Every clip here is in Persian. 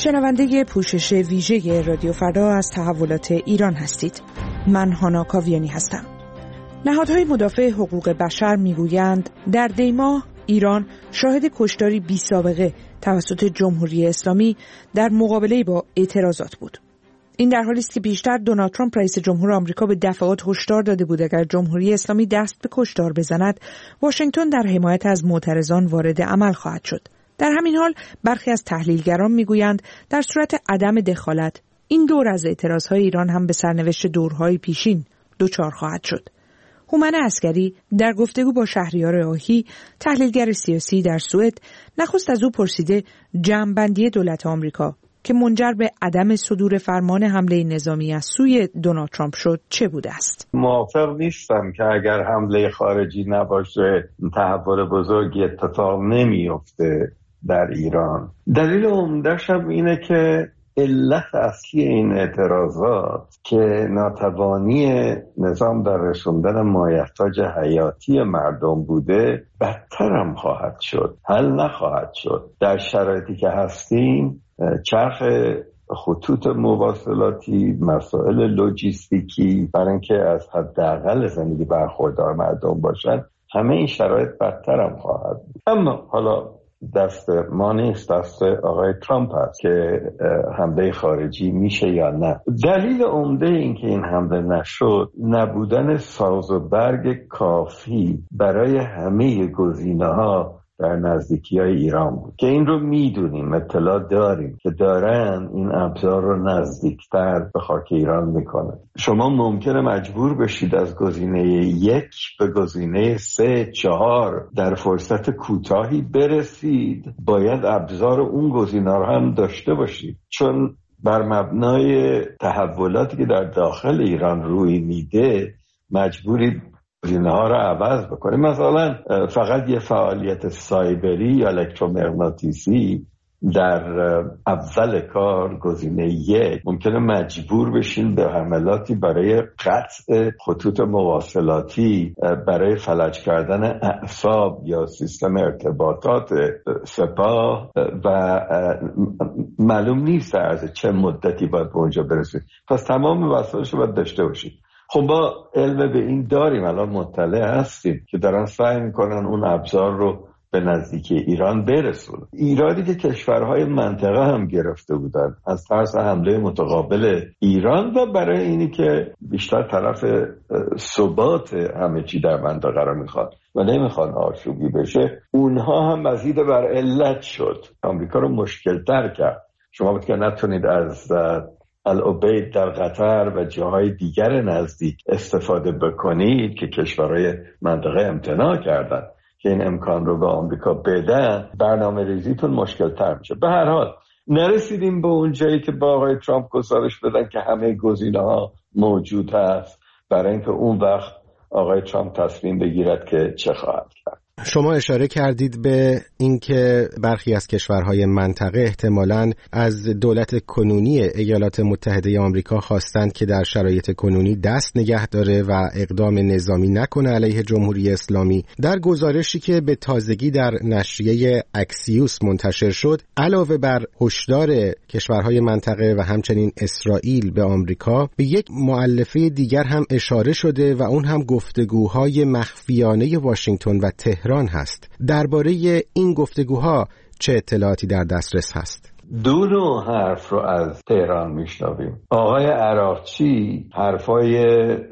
شنونده پوشش ویژه رادیو فردا از تحولات ایران هستید. من هانا کاویانی هستم. نهادهای مدافع حقوق بشر میگویند در دی‌ماه ایران شاهد کشتاری بی سابقه توسط جمهوری اسلامی در مقابله با اعتراضات بود. این در حالی است که پیشتر دونالد ترامپ رئیس جمهور آمریکا به دفعات هشدار داده بود اگر جمهوری اسلامی دست به کشتار بزند، واشنگتن در حمایت از معترضان وارد عمل خواهد شد. در همین حال برخی از تحلیلگران میگویند در صورت عدم دخالت این دور از اعتراضهای ایران هم به سرنوشت دورهای پیشین دچار خواهد شد. هومن عسکری در گفتگو با شهریار آهی، تحلیلگر سیاسی در سوئد، نخست از او پرسیده جمع‌بندی دولت آمریکا که منجر به عدم صدور فرمان حمله نظامی از سوی دونالد ترامپ شد چه بوده است؟ موافق نیستم که اگر حمله خارجی نباشه تحول بزرگی اتفاق نمیفته در ایران. دلیل عمده‌ش هم اینه که علت اصلی این اعتراضات که ناتوانی نظام در رسوندن مایحتاج حیاتی مردم بوده بدتر هم خواهد شد، حل نخواهد شد. در شرایطی که هستیم چرخ خطوط مواصلاتی، مسائل لوجستیکی برای اینکه از حداقل زندگی برخوردار مردم باشن، همه این شرایط بدتر هم خواهد بود. اما حالا دست ما نیست، دست آقای ترامپ هست که حمله خارجی میشه یا نه. دلیل عمده این که این حمله نشد نبودن ساز و برگ کافی برای همه گزینه‌ها در نزدیکی‌های ایران بود که این رو میدونیم، اطلاع داریم که دارن این ابزار رو نزدیکتر به خاک ایران میکنن. شما ممکنه مجبور بشید از گزینه 1 به گزینه 3 4 در فرصت کوتاهی برسید. باید ابزار اون گزینه رو هم داشته باشید، چون بر مبنای تحولاتی که در داخل ایران روی میده مجبورید گزینه‌ها رو عوض بکنیم. مثلا فقط یه فعالیت سایبری یا الکترومغناطیسی در اول کار گزینه 1 ممکنه مجبور بشین به حملاتی برای قطع خطوط مواصلاتی، برای فلج کردن اعصاب یا سیستم ارتباطات سپاه و معلوم نیست از چه مدتی باید به اونجا برسید. پس تمام وسایلش رو باید داشته باشید. خب ما علم به این داریم، الان مطلع هستیم که دارن سعی میکنن اون ابزار رو به نزدیکی ایران برسونن. ایرادی که کشورهای منطقه هم گرفته بودن از ترس حمله متقابل ایران و برای اینی که بیشتر طرف ثبات همه چی در منطقه رو میخواد و نمیخوان آشوبی بشه، اونها هم مزید بر علت شد، آمریکا رو مشکل تر کرد. شما بود که نتونید از العبید در قطر و جاهای دیگر نزدیک استفاده بکنید که کشورهای منطقه امتناع کردن که این امکان رو به آمریکا بدن، برنامه ریزیتون مشکل تر میشه. به هر حال نرسیدیم به اون جایی که با آقای ترامپ گزارش بدن که همه گزینه ها موجود هست برای اینکه اون وقت آقای ترامپ تصمیم بگیرد که چه خواهد کرد. شما اشاره کردید به اینکه برخی از کشورهای منطقه احتمالاً از دولت کنونی ایالات متحده آمریکا خواستند که در شرایط کنونی دست نگه داره و اقدام نظامی نکنه علیه جمهوری اسلامی. در گزارشی که به تازگی در نشریه اکسیوس منتشر شد، علاوه بر هشدار کشورهای منطقه و همچنین اسرائیل به آمریکا، به یک مؤلفه دیگر هم اشاره شده و اون هم گفتگوهای مخفیانه واشنگتن و تهران هست. درباره این گفتگوها چه اطلاعاتی در دسترس هست؟ دو نوع حرف رو از تهران میشنویم. آقای عراقچی حرفای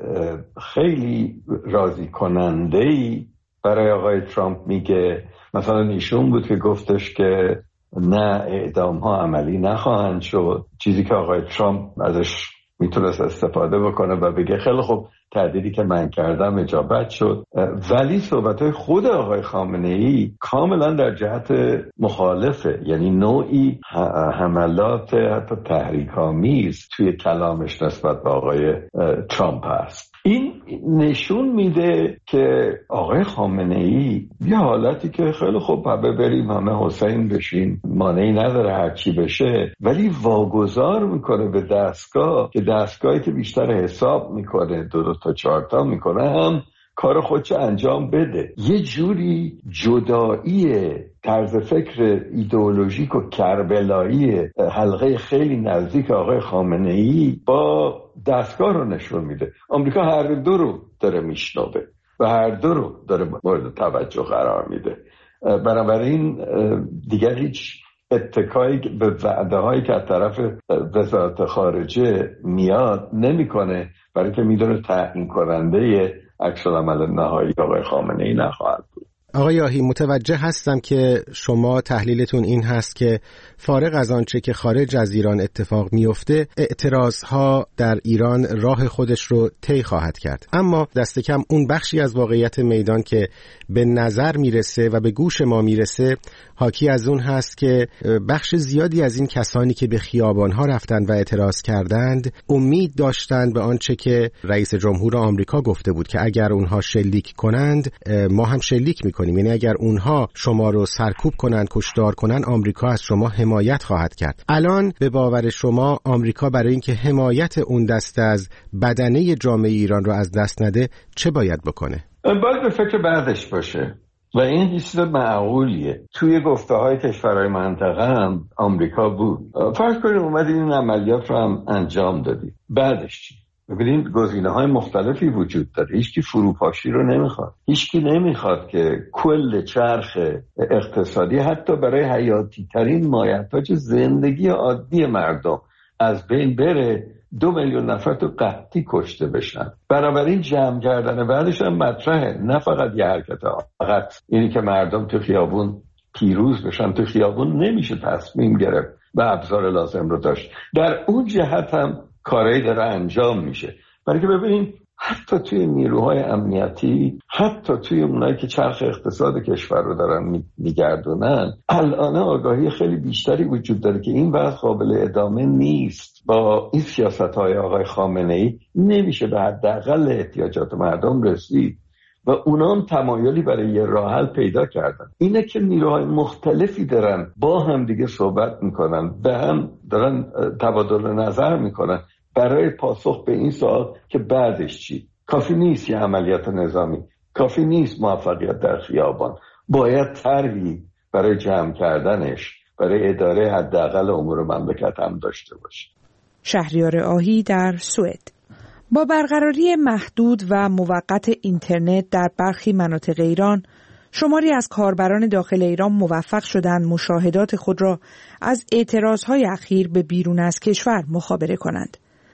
خیلی راضی کننده‌ای برای آقای ترامپ میگه. مثلا ایشون بود که گفتش که نه، اعدام ها عملی نخواهند شد، چیزی که آقای ترامپ ازش میتونست استفاده بکنه و بگه خیلی خوب، تهدیدی که من کردم اجابت شد. ولی صحبت‌های خود آقای خامنه‌ای کاملا در جهت مخالفه، یعنی نوعی حملات حتی تحریک‌آمیز توی کلامش نسبت به آقای ترامپ هست. این نشون میده که آقای خامنه‌ای یه حالتی که خیلی خوب بریم همه حسین بشین، مانعی نداره هر چی بشه، ولی واگذار میکنه به دستگاه که دستگاهی که بیشتر حساب میکنه 2 تا 4 تا میکنه هم کار خودش انجام بده. یه جوری جدایی طرز فکر ایدئولوژیک و کربلایی حلقه خیلی نزدیک آقای خامنه‌ای با دستگاه رو نشون میده. آمریکا هر دو رو داره میشنوه و هر دو رو داره مورد توجه قرار میده. بنابراین دیگر هیچ اتکایی به وعده هایی که از طرف وزارت خارجه میاد نمیکنه، برای که میدونه تعیین کننده عکس العمل نهایی آقای خامنه‌ای نخواهد بود. آقای یاحی، متوجه هستم که شما تحلیلتون این هست که فارغ از آنچه که خارج از ایران اتفاق میفته، اعتراضها در ایران راه خودش رو طی خواهد کرد، اما دست کم اون بخشی از واقعیت میدان که به نظر میرسه و به گوش ما میرسه حاکی از اون هست که بخش زیادی از این کسانی که به خیابانها رفتند و اعتراض کردند امید داشتند به آنچه که رئیس جمهور آمریکا گفته بود که اگر اونها شلیک کنند ما هم شلیک میکنیم، یعنی اگر اونها شما رو سرکوب کنند، کشتار کنند، آمریکا از شما حمایت خواهد کرد. الان به باور شما آمریکا برای اینکه حمایت اون دسته از بدنه جامعه ایران رو از دست نده چه باید بکنه؟ باید به فکر بعدش باشه و این چیز معقولیه. توی گفته های کشورهای منطقه هم آمریکا بود. فرض کنید اومدید این عملیات رو هم انجام دادید، بعدش چی؟ ببینید گزینه های مختلفی وجود داره. هیچکی فروپاشی رو نمیخواد، هیچکی نمیخواد که کل چرخ اقتصادی حتی برای حیاتی ترین مایحتاج زندگی عادی مردم از بین بره. 2 میلیون نفر تو قحطی کشته بشن. بنابراین جمع کردن بعدش هم مطرحه، نه فقط یه حرکت ها. فقط اینی که مردم تو خیابون پیروز بشن، تو خیابون نمیشه تصمیم گرفت و ابزار لازم رو داشت. در اون جهت هم کاری داره انجام میشه. برای که ببینید حتی توی نیروهای امنیتی، حتی توی اونایی که چرخ اقتصاد کشور رو دارن میگردونن، الان آگاهی خیلی بیشتری وجود داره که این وضع قابل ادامه نیست. با این سیاست‌های آقای خامنه‌ای نمیشه به حداقل احتیاجات مردم رسید و اونا هم تمایلی برای یه راه حل پیدا کردن. اینه که نیروهای مختلفی دارن با هم دیگه صحبت میکنن، به هم دارن تبادل نظر میکنن برای پاسخ به این سوال که بعدش چی. کافی نیست یه عملیات نظامی، کافی نیست موفقیت در خیابان، باید طرحی برای جمع کردنش، برای اداره حداقل امور مملکت هم داشته باشه. شهریار آهی در سوئد. با برقراری محدود و موقت اینترنت در برخی مناطق ایران، شماری از کاربران داخل ایران موفق شدند مشاهدات خود را از اعتراضهای اخیر به بیرون از کشور مخابره کنند.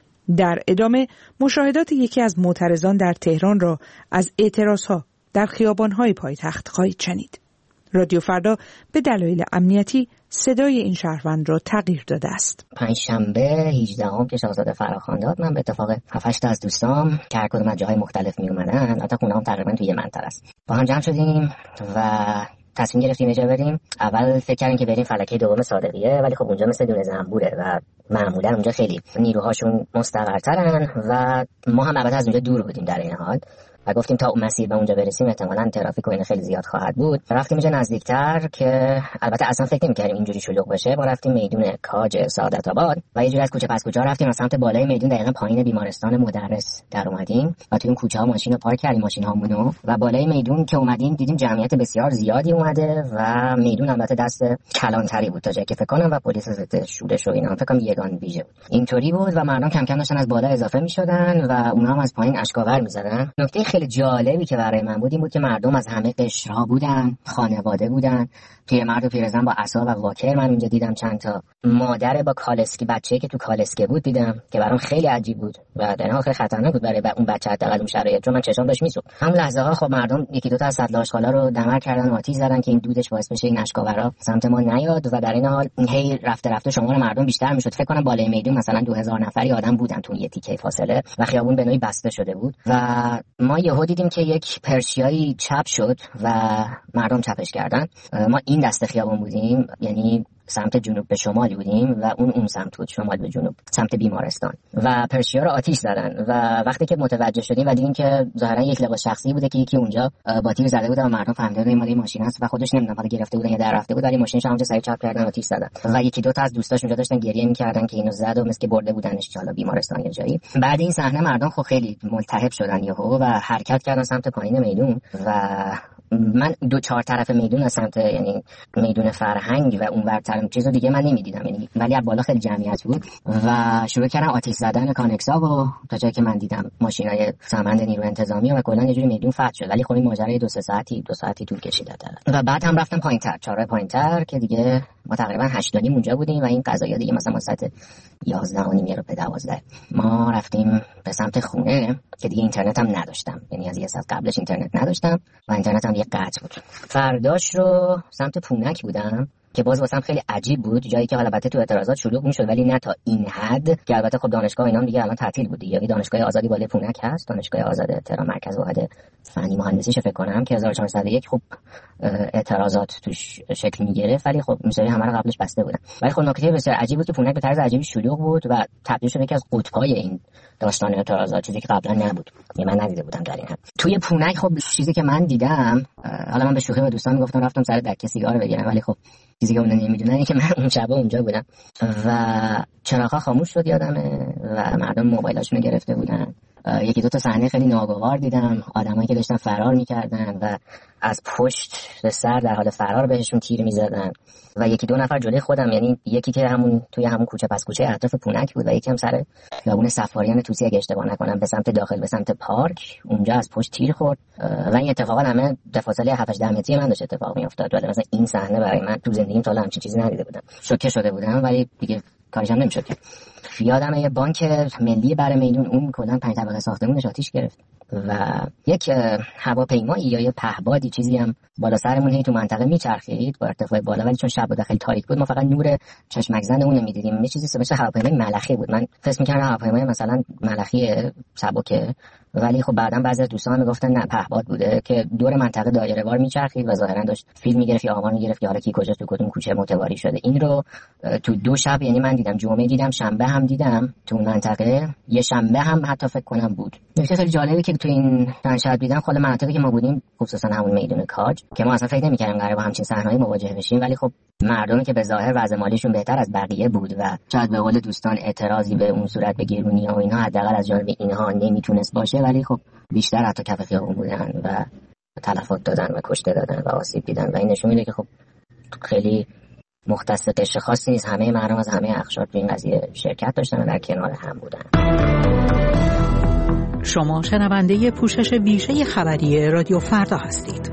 در ادامه مشاهدات یکی از معترضان در تهران را از اعتراضها در خیابان‌های پایتخت خواهید شنید. رادیو فردا به دلایل امنیتی صدای این شهروند را تغییر داده است. پنجشنبه 18 که شاهزاده فراخوان داد، من به اتفاق 7-8 تا از دوستام که هر کدوم از جاهای مختلف می اومدن، البته خونه‌ام تقریبا توی یه منطقه است، با هم جمع شدیم و تصمیم گرفتیم اجازه بریم. اول فکر کردیم که بریم فلکه دوم صادقیه، ولی خب اونجا مثل دونه زنبوره و معمولا اونجا خیلی نیروهاشون مستقرترن و ما هم البته از اونجا دور بودیم در این حال و گفتیم تا اون مسیر به اونجا برسیم احتمالاً ترافیک و این خیلی زیاد خواهد بود. رفتیم اینجا نزدیکتر که البته اصلا فکر نمی‌کردیم اینجوری شلوغ بشه. ما رفتیم میدون کاج سعادت آباد و یه جوری از کوچه پس کوچه رفتیم از سمت بالای میدون، دقیقاً پایین بیمارستان مدرس در اومدیم و توی اون کوچه‌ها ماشین رو پارک کردیم، ماشین‌هامونو، و بالای میدون که اومدیم دیدیم جمعیت بسیار زیادی اومده و میدون البته دست کلانتری بود تا جایی که فکر کنم و پلیس ضد شورش و اینا فکر کنم یگان ویژه بود. اینطوری بود و مردم کم کم داشتن از بالا اضافه می‌شدن و اونها هم از پایین اشکاور می‌زدن. نکته خیلی جالبی که برای من بود این بود که مردم از همه قشرها بودن، خانواده بودن، پیرمرد و پیرزن با عصا و واکر. من اونجا دیدم چند تا مادر با کالسکی، بچه‌ای که تو کالسکه بود دیدم که برام خیلی عجیب بود و در واقع خطرناک بود برای اون بچه حداقل اون شرایط، چون من چشام داشت میسوخت. همون لحظه ها خب مردم یکی دو تا از سطل آشغالا رو دمر کردن و آتش زدن که این دودش باعث بشه این اشکاورا سمت ما نیاد و در این حال هی رفته شمار مردم بیشتر میشد. فکر کنم بالای میدون مثلا 2000 نفری آدم بودن تو یه تیکه فاصله و خیابون به نوعی بسته شده بود و ما یهو دیدیم که یک پرشیایی چپ شد و مردم چپش کردن. ما این دسته خیابون بودیم، یعنی سمت جنوب به شمال بودیم و اون سمت بود، شمال به جنوب، سمت بیمارستان و پرشیا رو آتیش زدن و وقتی که متوجه شدیم و دیدیم که ظاهرا یک لباس شخصی بوده که یکی اونجا با تیر زده بود و مردم فهمیدن این مال ماشین است و خودش نمیدونم حالا گرفته بودن یا در رفته بود، ولی ماشینش همونجا سریع چاپ کردن و آتیش زدن و یکی دو تا از دوستاش اونجا داشتن گریه می‌کردن که اینو زد و مثل که برده بودنش حالا بیمارستان یا جایی. بعد این صحنه مردم خب خیلی ملتهب شدن یهو و حرکت کردن سمت پایین میدون و من دو چهار طرف میدون از سمت یعنی میدون فرهنگ و اون ورتر چیزو دیگه من نمیدیدم یعنی، ولی از بالا خیلی جمعیت بود و شروع کردن آتش زدن کانکسا و تا جایی که من دیدم ماشینای ساماند نیروی انتظامی و کلا یه جوری میدون فتح شد، ولی خب این ماجرا دو ساعتی طول کشید و بعد هم رفتم پایینتر، چهارراه پایینتر که دیگه ما تقریبا 8:30 اونجا بودیم و این قضایا دیگه مثلا ساعت 11:30 رو به 12 ما رفتیم به سمت خونه که دیگه اینترنت هم نداشتم، یعنی از یه ساعت قبلش اینترنت نداشتم و اینترنت هم یه قطع بود. فرداش رو سمت پونک بودم که باز واسم خیلی عجیب بود، جایی که البته تو اعتراضات شلوغ میشد ولی نه تا این حد که البته خب دانشگاه اینا دیگه الان تعطیل بود دیگه. دانشگاه آزادی بالای پونک هست، دانشگاه آزاد تهران مرکز واحد فنی مهندسیش فکر کنم که 1401 خب اعتراضات توش شکل میگرفت، ولی خب میشه همه رو قبلش بسته بودن. ولی خب نکته بسیار عجیب بود که پونک به طرز عجیبی شلوغ بود و تبدیل شد یکی از قطب‌های این داستان اعتراضات، چیزی که قبلا نبود، من ندیده بودم در این حد. توی پونک خب چیزی که من دیدم، حالا من به شوخی به دوستان میگفتم رفتم سر دکه سیگار بگیرم، ولی خب چیزی که اون نمیدونن اینه که من اون شب اونجا بودم و چراغ‌ها خاموش شد یادمه و مردم موبایلاشونو گرفته بودن. یکی دو تا صحنه خیلی ناگوار دیدم، آدمایی که داشتن فرار می‌کردن و از پشت به سر در حال فرار بهشون تیر می‌زدن و یکی دو نفر جلوی خودم، یعنی یکی که همون توی همون کوچه پس کوچه اطراف پونک بود و یکی هم سر خیابون سفاریان توسی اگه اشتباه نکنم به سمت داخل به سمت پارک، اونجا از پشت تیر خورد و این اتفاقا همه به فاصله 7-8 متری من داشت اتفاق می‌افتاد. ولی مثلا این صحنه برای من تو زندگیم تا همچین چیزی ندیده بودم. شوکه شده بودم ولی دیگه کارش هم نمی‌شد. یادمه یه بانک ملی بر میدون اون کلا 5 طبقه ساختمونش آتیش گرفت و یک هواپیمایی یا یه پهبادی چیزی هم بالا سرمون هی تو منطقه میچرخید با ارتفاع بالا، ولی چون شب بود خیلی تاریک بود ما فقط نور چشمک زن اون رو می‌دیدیم. یه چیزی مثل هواپیمای ملخی بود، من فکر می‌کردم هواپیمای مثلا ملخی سبکه، ولی خب بعداً بعضی از دوستان میگفتن نه پهباد بوده که دور منطقه دایره‌وار میچرخید و ظاهراً داشت فیلم میگرفت یا آمار میگرفت که حالا کی کجا تو کدوم کوچه متواری شده. این رو تو 2 شب یعنی من دیدم، جمعه دیدم، شنبه هم دیدم تو منطقه، یه شنبه هم حتی فکر کنم بود. نکته خیلی جالبی که تو این چند شب دیدم خود مناطقی که ما بودیم خصوصا همون میدون کاج که ما اصلا فکر نمی‌کردیم قراره با همچین صحنه‌ای مواجه بشیم، ولی خب مردمی که به ظاهر وضع مالیشون بهتر از بقیه بود و شاید به قول دوستان اعتراضی به اون صورت به گرونی‌ها و اینا حداقل از جانب اینها نمیتونست باشه، ولی خب بیشتر حتی کف خیابون بودن و تلفات دادن و کشته دادن و آسیب دیدن و این نشون میده که خب خیلی مختص قشر خاصی نیست، همه مردم از همه اقشار تو این قضیه شرکت داشتن و در کنار هم بودن. شما شنونده پوشش ویژه خبری رادیو فردا هستید.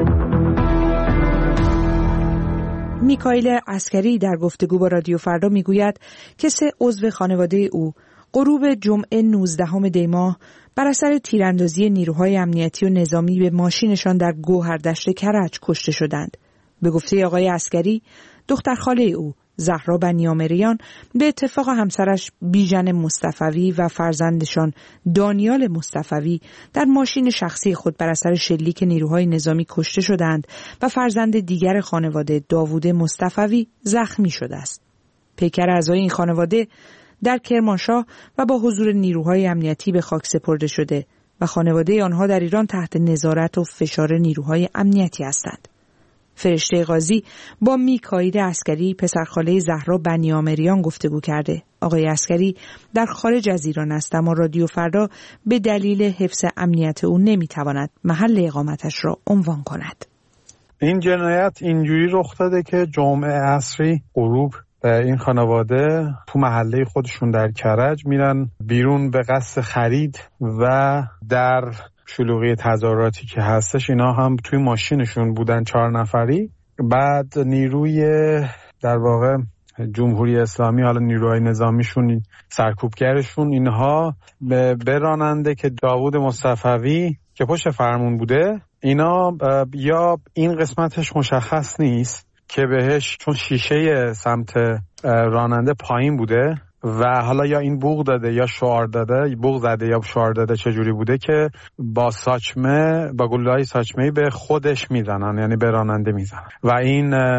میکائیل عسکری در گفتگو با رادیو فردا میگوید که 3 عضو خانواده او غروب جمعه 19 دی ماه بر اثر تیراندازی نیروهای امنیتی و نظامی به ماشینشان در گوهردشت کرج کشته شدند. به گفته آقای عسکری، دختر خاله او زهرا بنیامریان به اتفاق همسرش بیژن مصطفوی و فرزندشان دانیال مصطفوی در ماشین شخصی خود بر اثر شلیک نیروهای نظامی کشته شدند و فرزند دیگر خانواده داوود مصطفوی زخمی شده است. پیکر اعضای این خانواده در کرمانشاه و با حضور نیروهای امنیتی به خاک سپرده شده و خانواده آنها در ایران تحت نظارت و فشار نیروهای امنیتی هستند. فرشته قاضی با میکائیل عسکری پسرخاله زهرا بنیامریان گفتگو کرده. آقای عسکری در خارج از ایران است اما رادیو فردا به دلیل حفظ امنیت او نمیتواند محل اقامتش را عنوان کند. این جنایت اینجوری رخ داده که جمعه عصری غروب این خانواده تو محله خودشون در کرج میرن بیرون به قصد خرید و در شلوغی تظاهراتی که هستش اینا هم توی ماشینشون بودن 4 نفری. بعد نیروی در واقع جمهوری اسلامی، حالا نیروهای نظامیشون، سرکوبگرشون، اینها به راننده که داوود مصطفوی که پشت فرمون بوده، اینا یا این قسمتش مشخص نیست که بهش چون شیشه سمت راننده پایین بوده و حالا یا این بوق داده یا شعار داده، بوق زده یا شعار داده چجوری بوده که با ساچمه، با گلوله‌های ساچمه‌ای به خودش میزنن، یعنی به راننده میزنن و این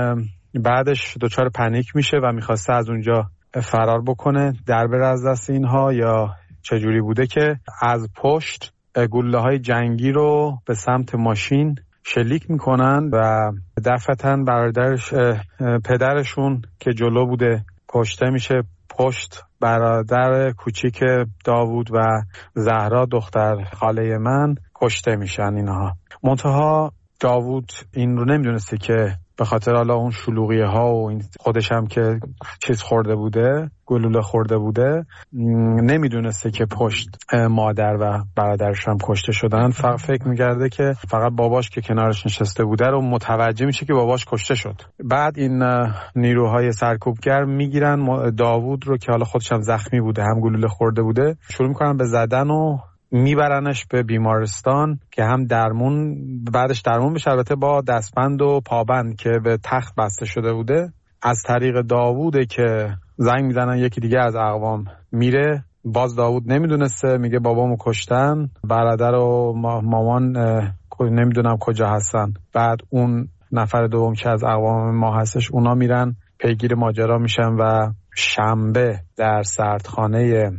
بعدش دچار پنیک میشه و میخواسته از اونجا فرار بکنه، در بره از دست اینها، یا چجوری بوده که از پشت گلوله‌های جنگی رو به سمت ماشین شلیک میکنن و دفعتاً برادرش پدرشون که جلو بوده کشته میشه. پشت برادر کوچیک داوود و زهرا دختر خاله من کشته میشن اینها. منتها داوود این رو نمیدونسته که به خاطر حالا اون شلوغیه ها و این خودش هم که چیز خورده بوده، گلوله خورده بوده، نمیدونسته که پشت مادر و برادرش هم کشته شدن. فکر میگرده که فقط باباش که کنارش نشسته بوده رو متوجه میشه که باباش کشته شد. بعد این نیروهای سرکوبگر میگیرن داوود رو که حالا خودش هم زخمی بوده، هم گلوله خورده بوده، شروع میکنن به زدن و میبرنش به بیمارستان که هم بعدش درمون بشه، البته با دستبند و پابند که به تخت بسته شده بوده. از طریق داووده که زنگ میزنن یکی دیگه از اقوام میره، باز داوود نمیدونسته، میگه بابامو کشتن، برادر و مامان نمیدونم کجا هستن. بعد اون نفر دوم که از اقوام ما هستش، اونا میرن پیگیر ماجرا میشن و شنبه در سردخانه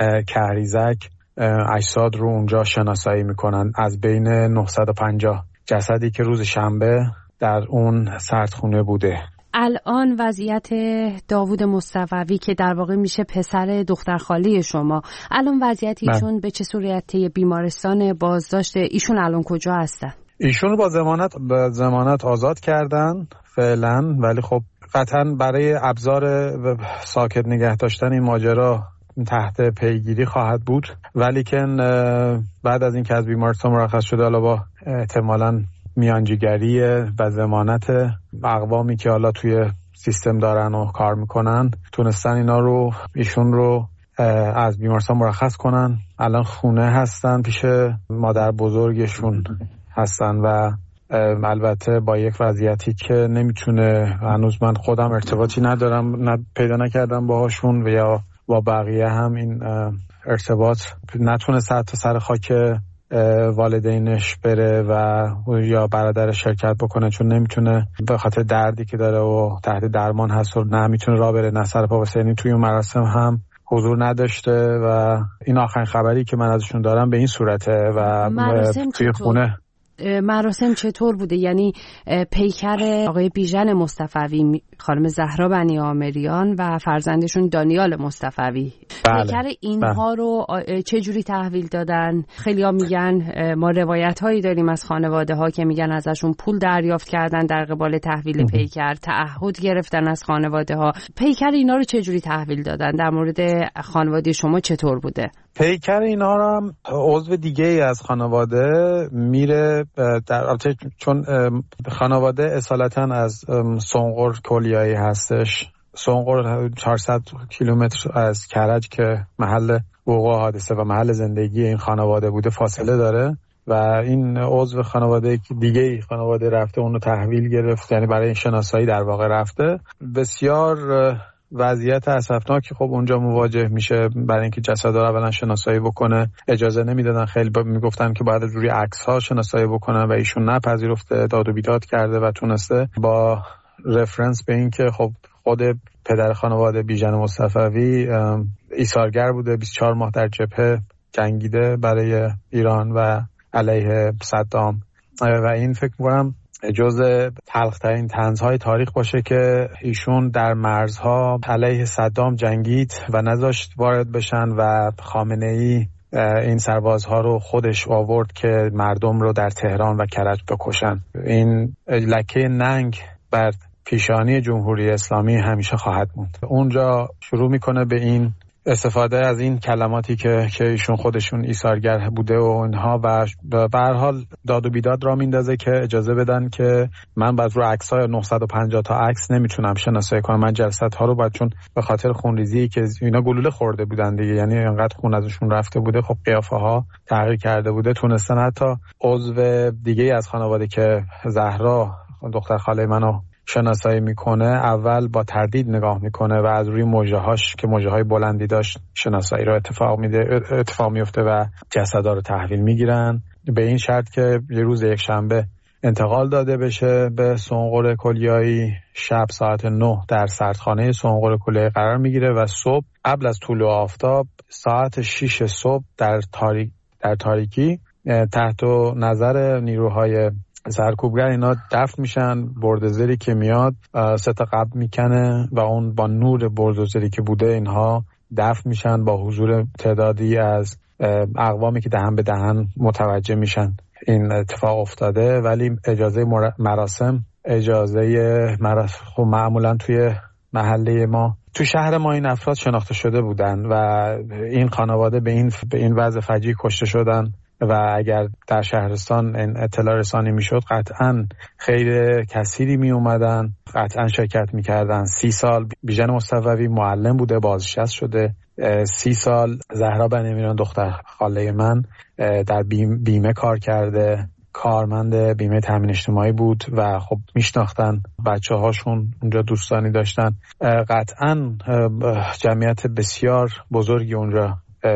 کهریزک اجساد رو اونجا شناسایی میکنن. از بین 950 جسدی که روز شنبه در اون سردخونه بوده. الان وضعیت داوود مصطفوی که در واقع میشه پسر دخترخاله شما، الان وضعیت ایشون به چه صورته؟ بیمارستان بازداشت ایشون الان کجا هستن؟ ایشون رو با ضمانت آزاد کردن فعلا، ولی خب قطعا برای ابزار ساکت نگه داشتن این ماجرا تحت پیگیری خواهد بود. ولی که بعد از این که از بیمارستان مرخص شده، حالا با احتمالاً میانجیگری و ضمانت اقوامی که حالا توی سیستم دارن و کار میکنن، تونستن ایشون رو از بیمارستان مرخص کنن. الان خونه هستن، پیش مادر بزرگشون هستن و البته با یک وضعیتی که نمیتونه، هنوز من خودم ارتباطی ندارم، پیدا نکردم باهاشون و یا با بقیه هم این ارتباط نتونست حتی سر خاک والدینش بره و یا برادرش شرکت بکنه، چون نمیتونه به خاطر دردی که داره و تحت درمان هست و نمیتونه راه بره، نه سر پا واسه. یعنی توی اون مراسم هم حضور نداشته و این آخرین خبری که من ازشون دارم به این صورته. و توی خونه مراسم چطور بوده؟ یعنی پیکر آقای بیژن مصطفوی، خانم زهرا بنی آمریان و فرزندشون دانیال مصطفوی، پیکر اینها رو چه جوری تحویل دادن؟ خیلی‌ها میگن، ما روایت‌هایی داریم از خانواده‌ها که میگن ازشون پول دریافت کردن در قبال تحویل پیکر، تعهد گرفتن از خانواده‌ها. پیکر اینا رو چه جوری تحویل دادن؟ در مورد خانواده شما چطور بوده؟ پیکر اینا رو هم عضو دیگه ای از خانواده میره البته چون خانواده اصالتا از سنقر کلیایی هستش. سنقر 400 کیلومتر از کرج که محل وقوع حادثه و محل زندگی این خانواده بوده فاصله داره و این عضو خانواده دیگه ای خانواده رفته اونو تحویل گرفت، یعنی برای شناسایی در واقع رفته. بسیار وضعیت اسفناکی خب اونجا مواجه میشه. برای اینکه جسد رو اولا شناسایی بکنه اجازه نمیدادن، خیلی میگفتن که باید روی عکس ها شناسایی بکنن و ایشون نپذیرفته، داد و بیداد کرده و تونسته با رفرنس به این که خب خود پدر خانواده بیژن مصطفوی ایثارگر بوده، 24 ماه در جبهه جنگیده برای ایران و علیه صدام و این فکر می‌کنم جزء تلخ‌ترین طنزهای تاریخ باشه که ایشون در مرزها علیه صدام جنگید و نذاشت وارد بشن و خامنه‌ای این سربازها رو خودش آورد که مردم رو در تهران و کرج بکشن. این لکه ننگ بر پیشانی جمهوری اسلامی همیشه خواهد موند. اونجا شروع میکنه به این استفاده از این کلماتی که ایشون خودشون ایثارگر بوده و اینها و به هر حال داد و بیداد را میندازه که اجازه بدن که من بعد رو عکس‌های 950 تا عکس نمیتونم شناسایی کنم. من جسدها رو بعد چون به خاطر خونریزی که اینا گلوله خورده بودن دیگه، یعنی انقدر خون ازشون رفته بوده، خب قیافه ها تغییر کرده بوده، تونستن حتی عضو دیگه از خانواده که زهرا دختر خاله منو شناسایی میکنه اول با تردید نگاه میکنه و از روی موجه‌هاش که موجه‌های بلندی داشت شناسایی رو اتفاق میفته و جسدا رو تحویل میگیرن به این شرط که یه روز یک شنبه انتقال داده بشه به سونقر کلیایی. شب ساعت 9 در سردخانه سونقر کلیایی قرار میگیره و صبح قبل از طلوع آفتاب ساعت 6 صبح در تاریکی تحت نظر نیروهای سرکوبگر اینا دفن میشن. بلدوزری که میاد سطح قبل میکنه و اون با نور بلدوزری که بوده اینها دفن میشن با حضور تعدادی از اقوامی که دهن به دهن متوجه میشن این اتفاق افتاده. ولی اجازه مراسم معمولا توی محله ما تو شهر ما این افراد شناخته شده بودن و این خانواده به این وضع فجیع کشته شدن و اگر در شهرستان این اطلاع رسانی میشد قطعا خیر کثیری می اومدن، قطعا شرکت میکردن. 30 سال بیژن مصطفوی معلم بوده، بازنشسته شده. 30 سال زهرا بنی امیران دختر خاله من در بیمه کار کرده، کارمند بیمه تامین اجتماعی بود و خب میشناختن بچه هاشون اونجا دوستانی داشتن. قطعا جمعیت بسیار بزرگی اونجا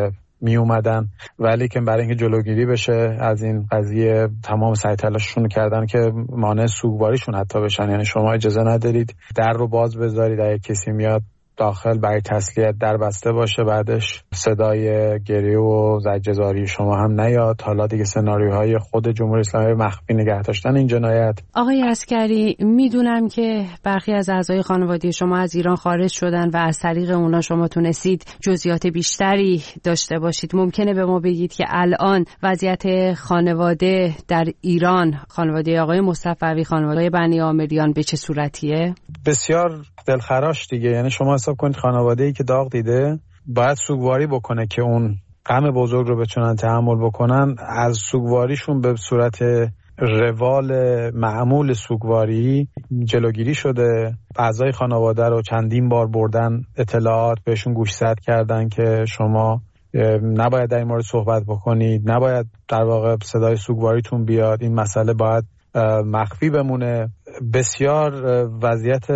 می اومدن، ولی که برای اینکه جلوگیری بشه از این قضیه تمام سعی تلاششون کردن که مانع سوگواریشون حتی بشن. یعنی شما اجازه ندارید در رو باز بذارید، اگه کسی میاد داخل برای تسلیت در بسته باشه، بعدش صدای گریه و زجرزاری شما هم نیاد. حالا دیگه سناریوهای خود جمهوری اسلامی مخفی نگه داشتن این جنایت. آقای عسکری، میدونم که برخی از اعضای خانواده شما از ایران خارج شدن و از طریق اونا شما تونستید جزئیات بیشتری داشته باشید. ممکنه به ما بگید که الان وضعیت خانواده در ایران، خانواده آقای مصطفوی، خانواده بنی آمریان به چه صورتیه؟ بسیار دلخراش دیگه. یعنی شما حساب کنید خانواده‌ای که داغ دیده باید سوگواری بکنه که اون غم بزرگ رو بتونن تحمل بکنن. از سوگواریشون به صورت روال معمول سوگواری جلوگیری شده. اعضای خانواده رو چندین بار بردن اطلاعات بهشون گوشزد کردن که شما نباید در این مورد صحبت بکنید، نباید در واقع صدای سوگواریتون بیاد، این مسئله باید مخفی بمونه. بسیار وضعیت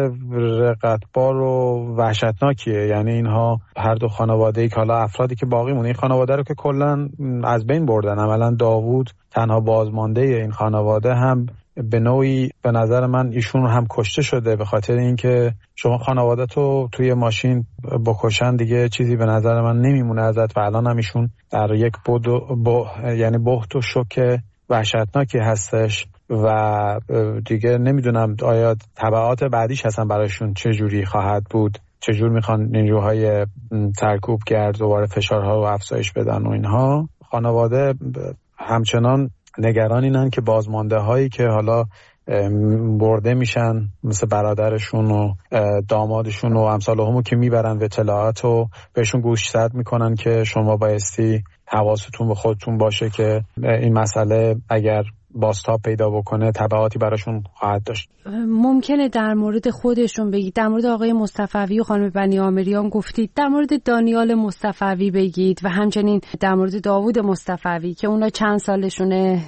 رقتبار و وحشتناکیه. یعنی اینها هر دو خانواده‌ای که حالا افرادی که باقی مونه، این خانواده رو که کلا از بین بردن. عملا داوود تنها بازمانده این خانواده هم به نوعی به نظر من ایشون هم کشته شده، به خاطر اینکه شما خانواده تو توی ماشین بکشن دیگه چیزی به نظر من نمیمونه ازت و الان هم ایشون در یک یعنی بهت و شوک وحشتناکی هستش و دیگه نمیدونم آیا تبعات بعدیش هستن برایشون چه جوری خواهد بود، چه جور میخوان نیروهای سرکوبگر دوباره فشارها رو افزایش بدن و اینها. خانواده همچنان نگران اینن که بازمانده هایی که حالا برده میشن مثل برادرشون و دامادشون و امثالهم که میبرن و اطلاعات رو بهشون گوشزد میکنن که شما بایستی حواستون به خودتون باشه که این مسئله اگر بازتاب پیدا بکنه تبعاتی براشون خواهد داشت. ممکنه در مورد خودشون بگید، در مورد آقای مصطفوی و خانم بنی آمریان گفتید، در مورد دانیال مصطفوی بگید و همچنین در مورد داوود مصطفوی که اونا چند سالشونه،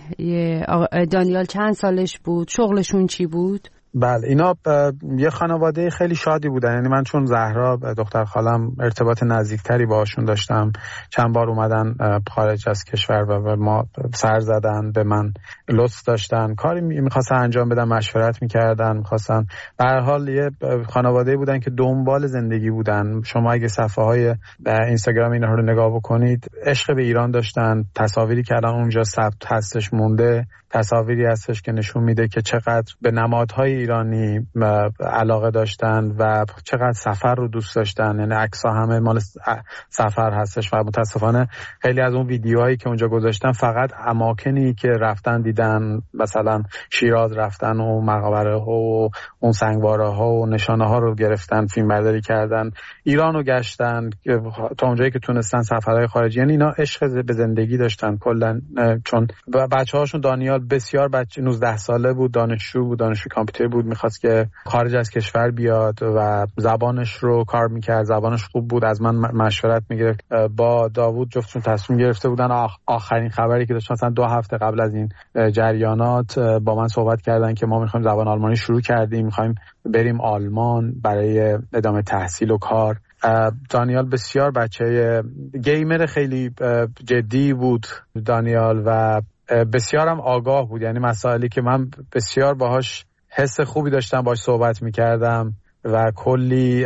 دانیال چند سالش بود، شغلشون چی بود؟ بله، اینا یه خانواده خیلی شادی بودن. یعنی من چون زهرا دختر خالم ارتباط نزدیکتری باهاشون داشتم، چند بار اومدن خارج از کشور و ما سر زدن، به من لطف داشتن، کاری میخواستن انجام بدن، مشورت میکردن، میخواستن. به هر حال یه خانواده بودن که دنبال زندگی بودن. شما اگه صفحه های اینستاگرام اینا رو نگاه بکنید، عشق به ایران داشتن. تصاویری که الان اونجا ثبت هستش مونده، تصاویری هستش که نشون میده که چقدر به نمادهای ایرانی علاقه داشتن و چقدر سفر رو دوست داشتن. یعنی عکس‌ها همه مال سفر هستش و متاسفانه خیلی از اون ویدیوهایی که اونجا گذاشتن فقط اماکنی که رفتن دیدن، مثلا شیراز رفتن و مقبره ها و اون سنگواره ها و نشانه ها رو گرفتن، فیلم برداری کردن، ایران رو گشتن تا اونجایی که تونستن، سفرهای خارجی. یعنی اینا عشق به زندگی داشتن کلا. چون بچه‌هاشون دانیال بسیار بچه 19 ساله بود، دانشجو بود، دانشجو کامپیوتر بود، میخواست که خارج از کشور بیاد و زبانش رو کار میکرد، زبانش خوب بود. از من مشورت میگرفت. با داوود جفتشون تصمیم گرفته بودن آخرین خبری که داشتن، مثلا 2 هفته قبل از این جریانات با من صحبت کردن که ما میخوایم زبان آلمانی شروع کردیم، میخوایم بریم آلمان برای ادامه تحصیل و کار. دانیال بسیار بچه گیمر خیلی جدی بود دانیال و بسیارم آگاه بود، یعنی مسائلی که من بسیار باهاش حس خوبی داشتم باهاش صحبت میکردم و کلی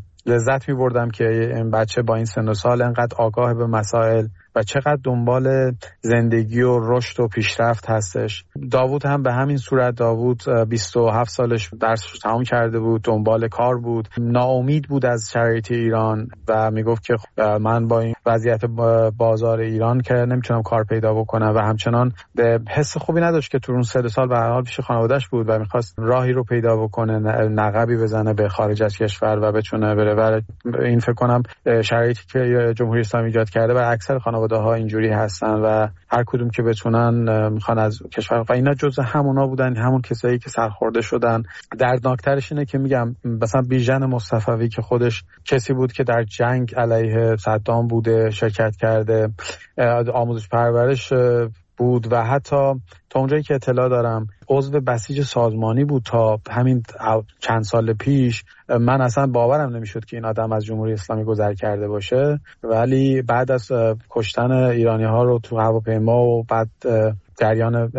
لذت میبردم که این بچه با این سن و سال انقدر آگاه به مسائل و چقدر دنبال زندگی و رشد و پیشرفت هستش. داوود هم به همین صورت. داوود 27 سالش درسش تمام کرده بود، دنبال کار بود، ناامید بود از شرایط ایران و میگفت که من با این وضعیت بازار ایران که نمیتونم کار پیدا بکنم و همچنان به حس خوبی نداشت که تو اون 3 سال به هر حال پیش خانواده‌اش بود و میخواست راهی رو پیدا بکنه، نقبی بزنه به خارج از کشور و بتونه بره. و این فکر کنم شرایطی که جمهوری اسلامی ایجاد کرده و اکثر خانواده‌ها اینجوری هستن و هر کدوم که بتونن میخوان از کشور و اینا جزء همونا بودن، همون کسایی که سرخورده شدن. دردناکترش اینه که میگم مثلا بیژن مصطفوی که خودش کسی بود که در جنگ علیه صدام بوده، شرکت کرده، آموزش پرورش بود و حتی تا اونجایی که اطلاع دارم عضو بسیج سازمانی بود تا همین چند سال پیش. من اصلا باورم نمیشد که این آدم از جمهوری اسلامی گذر کرده باشه، ولی بعد از کشتن ایرانی ها رو تو هواپیما و بعد جریان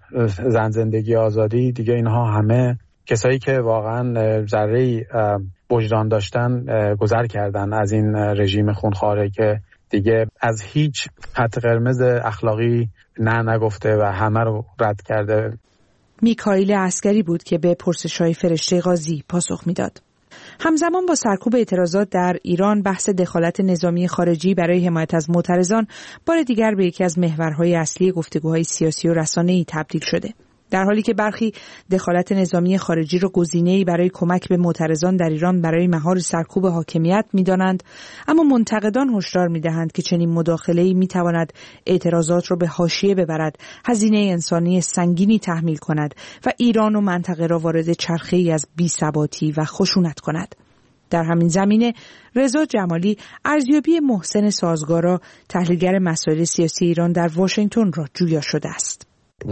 زن زندگی آزادی دیگه، اینها همه کسایی که واقعا ذره‌ای وجدان داشتن گذر کردن از این رژیم خونخواره که دیگه از هیچ خط قرمز اخلاقی نگفته و همه رو رد کرده. میکائیل عسکری بود که به پرسش‌های فرشته قاضی پاسخ میداد. همزمان با سرکوب اعتراضات در ایران، بحث دخالت نظامی خارجی برای حمایت از معترضان بار دیگر به یکی از محورهای اصلی گفتگوهای سیاسی و رسانه‌ای تبدیل شده. در حالی که برخی دخالت نظامی خارجی را گزینه‌ای برای کمک به معترضان در ایران برای مهار سرکوب حاکمیت می‌دانند، اما منتقدان هشدار می‌دهند که چنین مداخله‌ای می‌تواند اعتراضات را به حاشیه ببرد، هزینه انسانی سنگینی تحمیل کند و ایران و منطقه را وارد چرخه‌ای از بی‌ثباتی و خشونت کند. در همین زمینه رضا جمالی ارزیابی محسن سازگارا، تحلیلگر مسائل سیاسی ایران در واشنگتن را جویا شده است.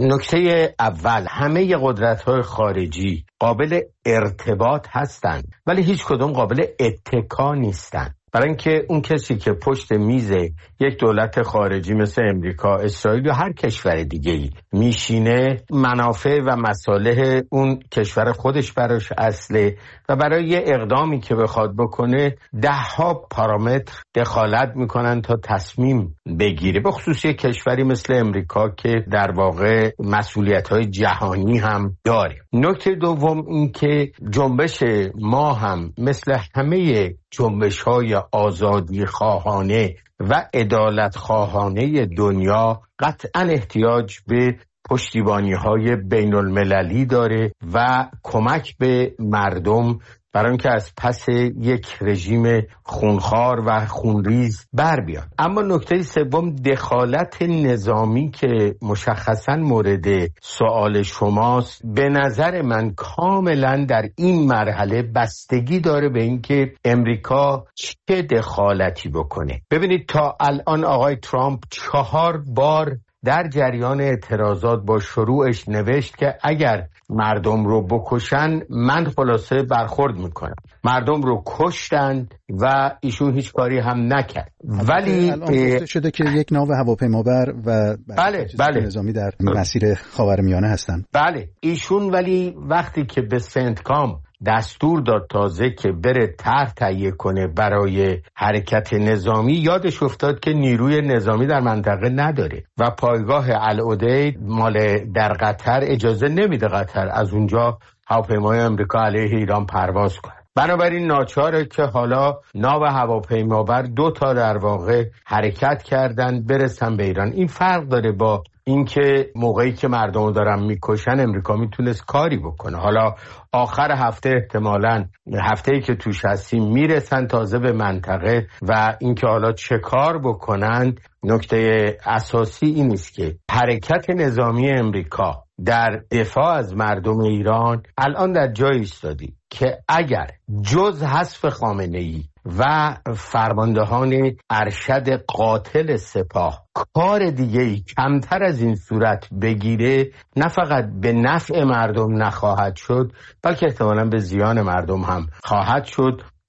نکته اول، همه قدرت‌های خارجی قابل ارتباط هستند ولی هیچ کدوم قابل اتکا نیستند. برای اینکه اون کسی که پشت میز یک دولت خارجی مثل امریکا، اسرائیل یا هر کشور دیگه‌ای میشینه، منافع و مصالح اون کشور خودش براش اصله و برای یه اقدامی که بخواد بکنه 10 پارامتر دخالت میکنن تا تصمیم بگیره، به خصوص یک کشوری مثل امریکا که در واقع مسئولیت‌های جهانی هم داره. نکته دوم این که جنبش ما هم مثل همه جنبش‌های آزادی خواهانه و عدالت خواهانه دنیا قطعاً احتیاج به پشتیبانی‌های بین المللی داره و کمک به مردم برای اینکه از پس یک رژیم خونخوار و خونریز بر بیان. اما نکته سوم، دخالت نظامی که مشخصاً مورد سوال شماست، به نظر من کاملاً در این مرحله بستگی داره به اینکه امریکا چه دخالتی بکنه. ببینید تا الان آقای ترامپ 4 بار در جریان اعتراضات با شروعش نوشت که اگر مردم رو بکشن من خلاصه برخورد میکنم. مردم رو کشتند و ایشون هیچ کاری هم نکرد. ولی الان شده که یک ناو هواپیمابر و بله نظامی در مسیر خاورمیانه هستند. بله ایشون ولی وقتی که به سنتکام دستور داد تازه که بره طرح تهیه کنه برای حرکت نظامی، یادش افتاد که نیروی نظامی در منطقه نداره و پایگاه العدید مال در قطر اجازه نمیده قطر از اونجا هواپیمای امریکا علیه ایران پرواز کنه. بنابراین ناچاره که حالا ناو هواپیمابر 2 در واقع حرکت کردن برسن به ایران. این فرق داره با اینکه موقعی که مردم رو دارن میکشن امریکا میتونست کاری بکنه. حالا آخر هفته احتمالاً هفته‌ای که توش هستیم میرسن تازه به منطقه و اینکه حالا چه کار بکنن. نکته اساسی این است که حرکت نظامی امریکا در دفاع از مردم ایران الان در جایی ایستادی که اگر جز حذف خامنه‌ای و فرماندهان ارشد قاتل سپاه کار دیگه‌ای کمتر از این صورت بگیره، نه فقط به نفع مردم نخواهد شد بلکه احتمالاً به زیان مردم هم خواهد شد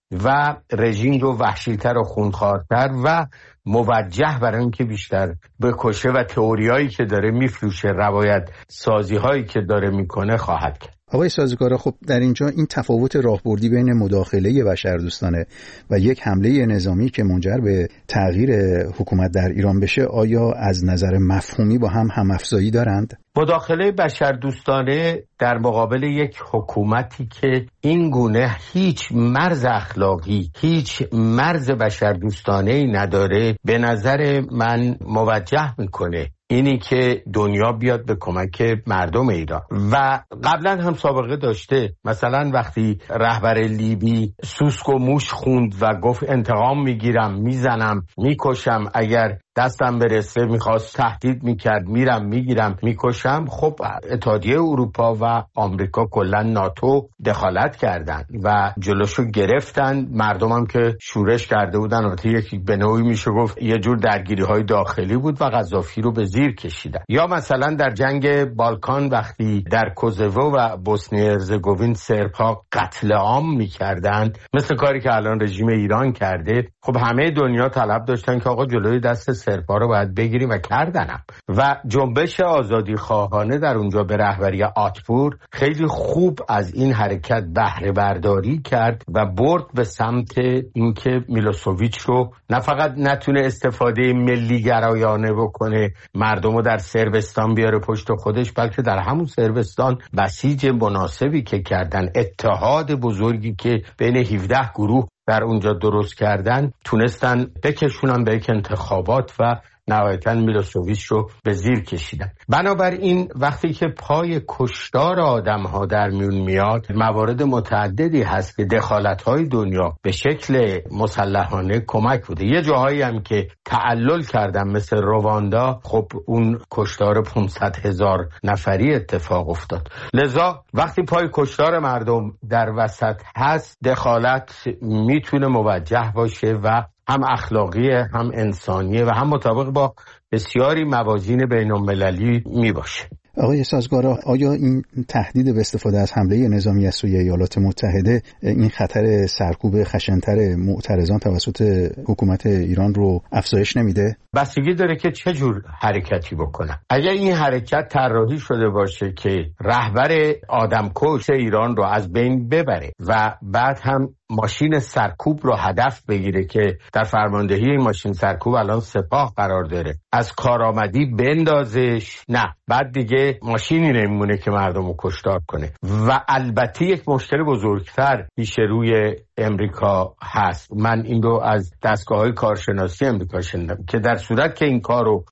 و رژیم رو وحشی‌تر و خونخوارتر و موجه برای اینکه بیشتر بکشه و تئوریایی که داره میفروشه، روایت سازی‌هایی که داره میکنه خواهد کرد. آقای سازگارا، خب در اینجا این تفاوت راهبردی بین مداخله بشردوستانه و یک حمله نظامی که منجر به تغییر حکومت در ایران بشه، آیا از نظر مفهومی با هم افزایی دارند؟ مداخله بشردوستانه در مقابل یک حکومتی که این گونه هیچ مرز اخلاقی، هیچ مرز بشردوستانه‌ای نداره، به نظر من موجه میکنه اینی که دنیا بیاد به کمک مردم ایران. و قبلا هم سابقه داشته، مثلا وقتی رهبر لیبی سوسک و موش خوند و گفت انتقام میگیرم، میزنم، میکشم، اگر دستم برسه، میخواست تهدید میکرد، میرم میگیرم میکشم، خب اتحادیه اروپا و آمریکا کلا ناتو دخالت کردن و جلوشو گرفتن. مردمم که شورش کرده بودن، البته یکی به نوعی میشه گفت یه جور درگیری های داخلی بود و قذافی رو به زیر کشیدن. یا مثلا در جنگ بالکان وقتی در کوزوو و بوسنی هرزگوین سرب‌ها قتل عام میکردن، مثل کاری که الان رژیم ایران کرده، خب همه دنیا طلب داشتن که آقا جلوی دست سربا رو باید بگیریم و کردنم. و جنبش آزادی خواهانه در اونجا به رهبری آتپور خیلی خوب از این حرکت بهره برداری کرد و برد به سمت اینکه میلوسوویچ رو نه فقط نتونه استفاده ملی گرایانه بکنه، مردم رو در صربستان بیاره پشت خودش، بلکه در همون صربستان بسیج مناسبی که کردن، اتحاد بزرگی که بین 17 گروه در اونجا درست کردن، تونستن بکشونن به یک انتخابات و نهایتاً میلوسوویچ رو به زیر کشیدن. بنابراین وقتی که پای کشتار آدم‌ها در میون میاد، موارد متعددی هست که دخالت‌های دنیا به شکل مسلحانه کمک بوده. یه جاهایی هم که تعلل کردن مثل رواندا، خب اون کشتار 500,000 نفری اتفاق افتاد. لذا وقتی پای کشتار مردم در وسط هست، دخالت میتونه موجه باشه و هم اخلاقی، هم انسانیه و هم مطابق با بسیاری موازین بین‌المللی می باشه. آقای سازگارا، آیا این تهدید به استفاده از حمله نظامی از سوی ایالات متحده این خطر سرکوب خشن‌تر معترضان توسط حکومت ایران رو افزایش نمیده؟ بستگی داره که چه جور حرکتی بکنن. اگر این حرکت طراحی شده باشه که رهبر آدمکش ایران رو از بین ببره و بعد هم ماشین سرکوب رو هدف بگیره که در فرماندهی این ماشین سرکوب الان سپاه قرار داره، از کارآمدی بندازش، نه، بعد دیگه ماشینی نمیمونه که مردم رو کشتار کنه. و البته یک مشکل بزرگتر پیش روی امریکا هست. من این رو از دستگاه‌های کارشناسی امریکا شنیدم که در صورت که این کار رو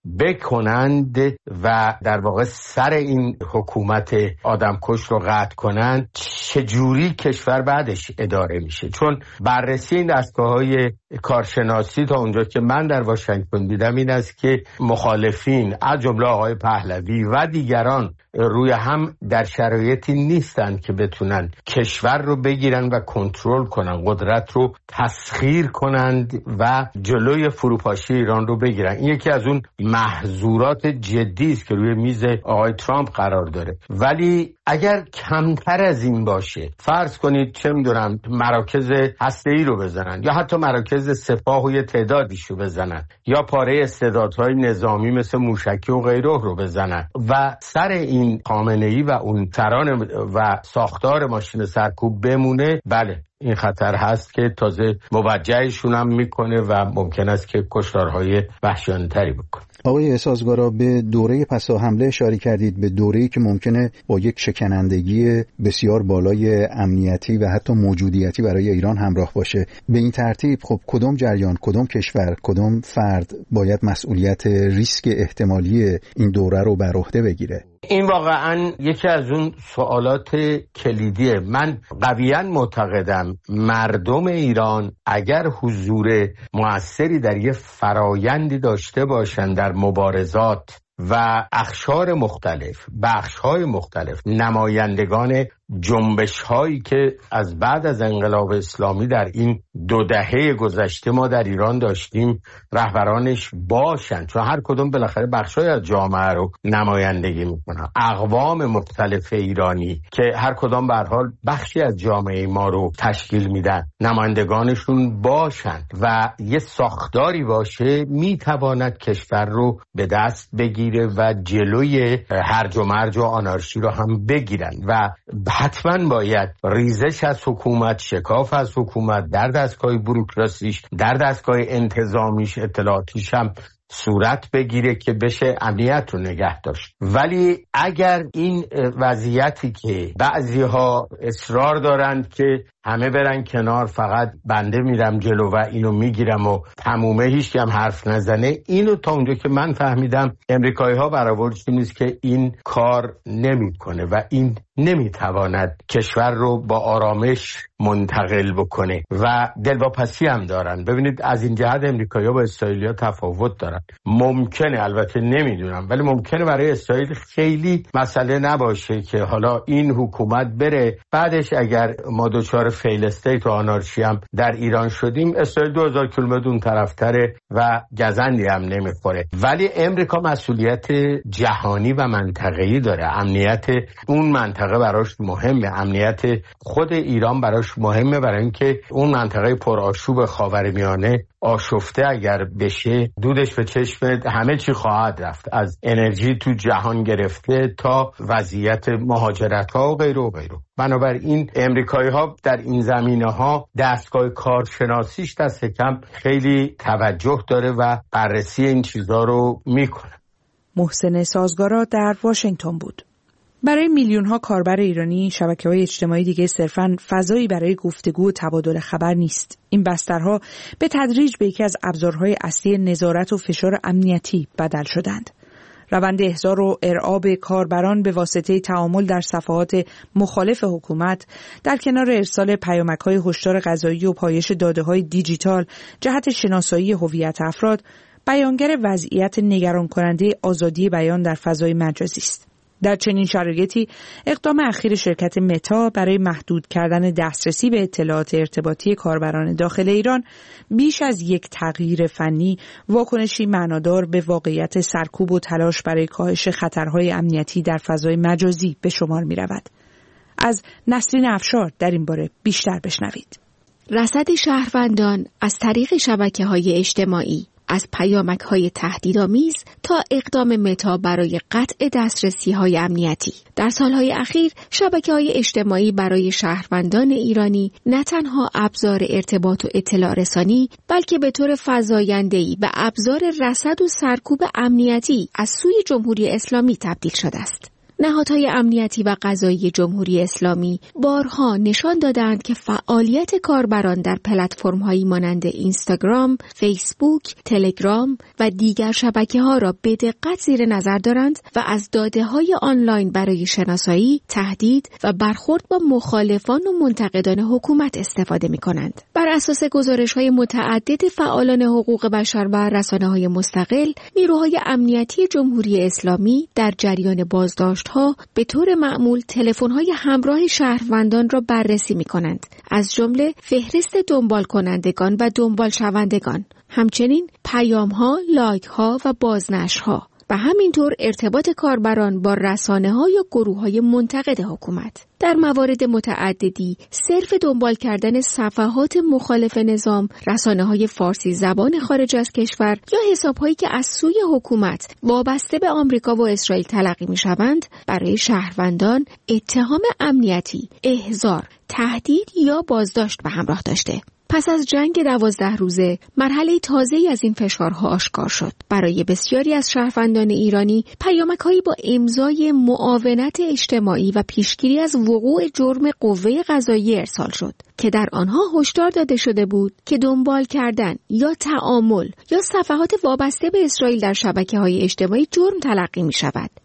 بکنند و در واقع سر این حکومت آدمکش رو قطع کنند، چجوری کشور بعدش اداره میشه؟ چون بررسی این دستگاه‌های کارشناسی تا اونجا که من در واشنگتن دیدم این است که مخالفین از جمله آقای پهلوی و دیگران روی هم در شرایطی نیستند که بتونن کشور رو بگیرن و کنترل کنن، قدرت رو تسخیر کنند و جلوی فروپاشی ایران رو بگیرن. این یکی از اون محظورات جدی است که روی میز آقای ترامپ قرار داره. ولی اگر کمتر از این باشه، فرض کنید چه میدونم مراکز هسته‌ای رو بزنن یا حتی مراکز سپاه و یه تعدادیش رو بزنن یا پاره استعدادهای نظامی مثل موشکی و غیره رو بزنن و سر این خامنه‌ای و اون سران و ساختار ماشین سرکوب بمونه، بله این خطر هست که تازه موجهشون هم میکنه و ممکن است که کشتارهای وحشیانه‌تری بکنه. آقای سازگارا، به دوره پسا حمله اشاره کردید، به دوره‌ای که ممکنه با یک شکنندگی بسیار بالای امنیتی و حتی موجودیتی برای ایران همراه باشه. به این ترتیب خب کدام جریان، کدام کشور، کدام فرد باید مسئولیت ریسک احتمالی این دوره رو بر عهده بگیره؟ این واقعا یکی از اون سوالات کلیدیه. من قویاً معتقدم مردم ایران اگر حضور مؤثری در یه فرایندی داشته باشن در مبارزات و اقشار مختلف، بخش‌های مختلف، نمایندگان جنبش هایی که از بعد از انقلاب اسلامی در این 2 دهه گذشته ما در ایران داشتیم رهبرانش باشند، چون هر کدوم بالاخره بخشای از جامعه رو نمایندگی میکنن. اقوام مختلف ایرانی که هر کدام به هر حال بخشی از جامعه ما رو تشکیل میدن، نمایندگانشون باشند و یه ساختاری باشه، میتواند کشور رو به دست بگیره و جلوی هرج و مرج و آنارشی رو هم بگیرن و حتما باید ریزش از حکومت، شکاف از حکومت در دستگاه بوروکراسیش، در دستگاه انتظامیش، اطلاعاتیش هم صورت بگیره که بشه امنیت رو نگه داشت. ولی اگر این وضعیتی که بعضی‌ها اصرار دارند که همه برن کنار، فقط بنده میرم جلو و اینو میگیرم و تمومه، هیچ هم حرف نزنه، اینو تا اونجا که من فهمیدم امریکایی‌ها برآوردشون نیست که این کار نمیکنه و این نمیتواند کشور رو با آرامش منتقل بکنه و دلواپسی هم دارن. ببینید از این جهت امریکایی‌ها با اسرائیلی‌ها تفاوت دارن. ممکنه، البته نمیدونم، ولی ممکنه برای اسرائیل خیلی مسئله نباشه که حالا این حکومت بره، بعدش اگر ما دچار فیل استیت و آنارشی هم در ایران شدیم، اسرائیل 2000 کیلومتر اون طرفتره و گزندی هم نمیخوره. ولی امریکا مسئولیت جهانی و منطقه‌ای داره. امنیت اون منطقه براش مهمه، امنیت خود ایران براش مهمه، برای اینکه اون منطقه پرآشوب خاورمیانه آشفته اگر بشه، دودش به چشم همه چی خواهد رفت، از انرژی تو جهان گرفته تا وضعیت مهاجرت‌ها و غیره و غیره. بنابراین امریکایی‌ها در این زمینه‌ها دستگاه کارشناسیش دست کم خیلی توجه داره و بررسی این چیزا رو میکنه. محسن سازگارا در واشنگتن بود. برای میلیون‌ها کاربر ایرانی شبکه‌های اجتماعی دیگه صرفاً فضایی برای گفتگو و تبادل خبر نیست. این بسترها به تدریج به یکی از ابزارهای اصلی نظارت و فشار امنیتی بدل شدند. روند احضار و ارعاب کاربران به واسطه تعامل در صفحات مخالف حکومت در کنار ارسال پیامک‌های هشدار قضایی و پایش داده‌های دیجیتال جهت شناسایی هویت افراد بیانگر وضعیت نگران کننده آزادی بیان در فضای مجازی است. در چنین شرایطی اقدام اخیر شرکت متا برای محدود کردن دسترسی به اطلاعات ارتباطی کاربران داخل ایران بیش از یک تغییر فنی واکنشی معنادار به واقعیت سرکوب و تلاش برای کاهش خطرهای امنیتی در فضای مجازی به شمار می رود. از نسرین افشار در این باره بیشتر بشنوید. رصد شهروندان از طریق شبکه‌های اجتماعی، از پیامک‌های تهدیدآمیز تا اقدام متا برای قطع دسترسی‌های امنیتی. در سالهای اخیر شبکه‌های اجتماعی برای شهروندان ایرانی نه تنها ابزار ارتباط و اطلاع رسانی، بلکه به طور فزاینده‌ای به ابزار رصد و سرکوب امنیتی از سوی جمهوری اسلامی تبدیل شده است. نهادهای امنیتی و قضایی جمهوری اسلامی بارها نشان دادند که فعالیت کاربران در پلتفرم‌هایی مانند اینستاگرام، فیسبوک، تلگرام و دیگر شبکه‌ها را به دقت زیر نظر دارند و از داده‌های آنلاین برای شناسایی، تهدید و برخورد با مخالفان و منتقدان حکومت استفاده می‌کنند. بر اساس گزارش‌های متعدد فعالان حقوق بشر و رسانه‌های مستقل، نیروهای امنیتی جمهوری اسلامی در جریان بازداشت به طور معمول تلفن‌های همراه شهروندان را بررسی می‌کنند، از جمله فهرست دنبال کنندگان و دنبال شوندگان، همچنین پیام‌ها، لایک‌ها و بازنشرها و همینطور ارتباط کاربران با رسانه‌ها یا گروه‌های منتقد حکومت. در موارد متعددی صرف دنبال کردن صفحات مخالف نظام، رسانه‌های فارسی زبان خارج از کشور یا حساب‌هایی که از سوی حکومت وابسته به آمریکا و اسرائیل تلقی می‌شوند، برای شهروندان اتهام امنیتی، احضار، تهدید یا بازداشت به همراه داشته. پس از جنگ 12 روزه مرحله تازه‌ای از این فشارها آشکار شد. برای بسیاری از شهروندان ایرانی پیامک‌هایی با امضای معاونت اجتماعی و پیشگیری از وقوع جرم قوه قضاییه ارسال شد که در آنها هشدار داده شده بود که دنبال کردن یا تعامل یا صفحات وابسته به اسرائیل در شبکه‌های اجتماعی جرم تلقی می‌شود.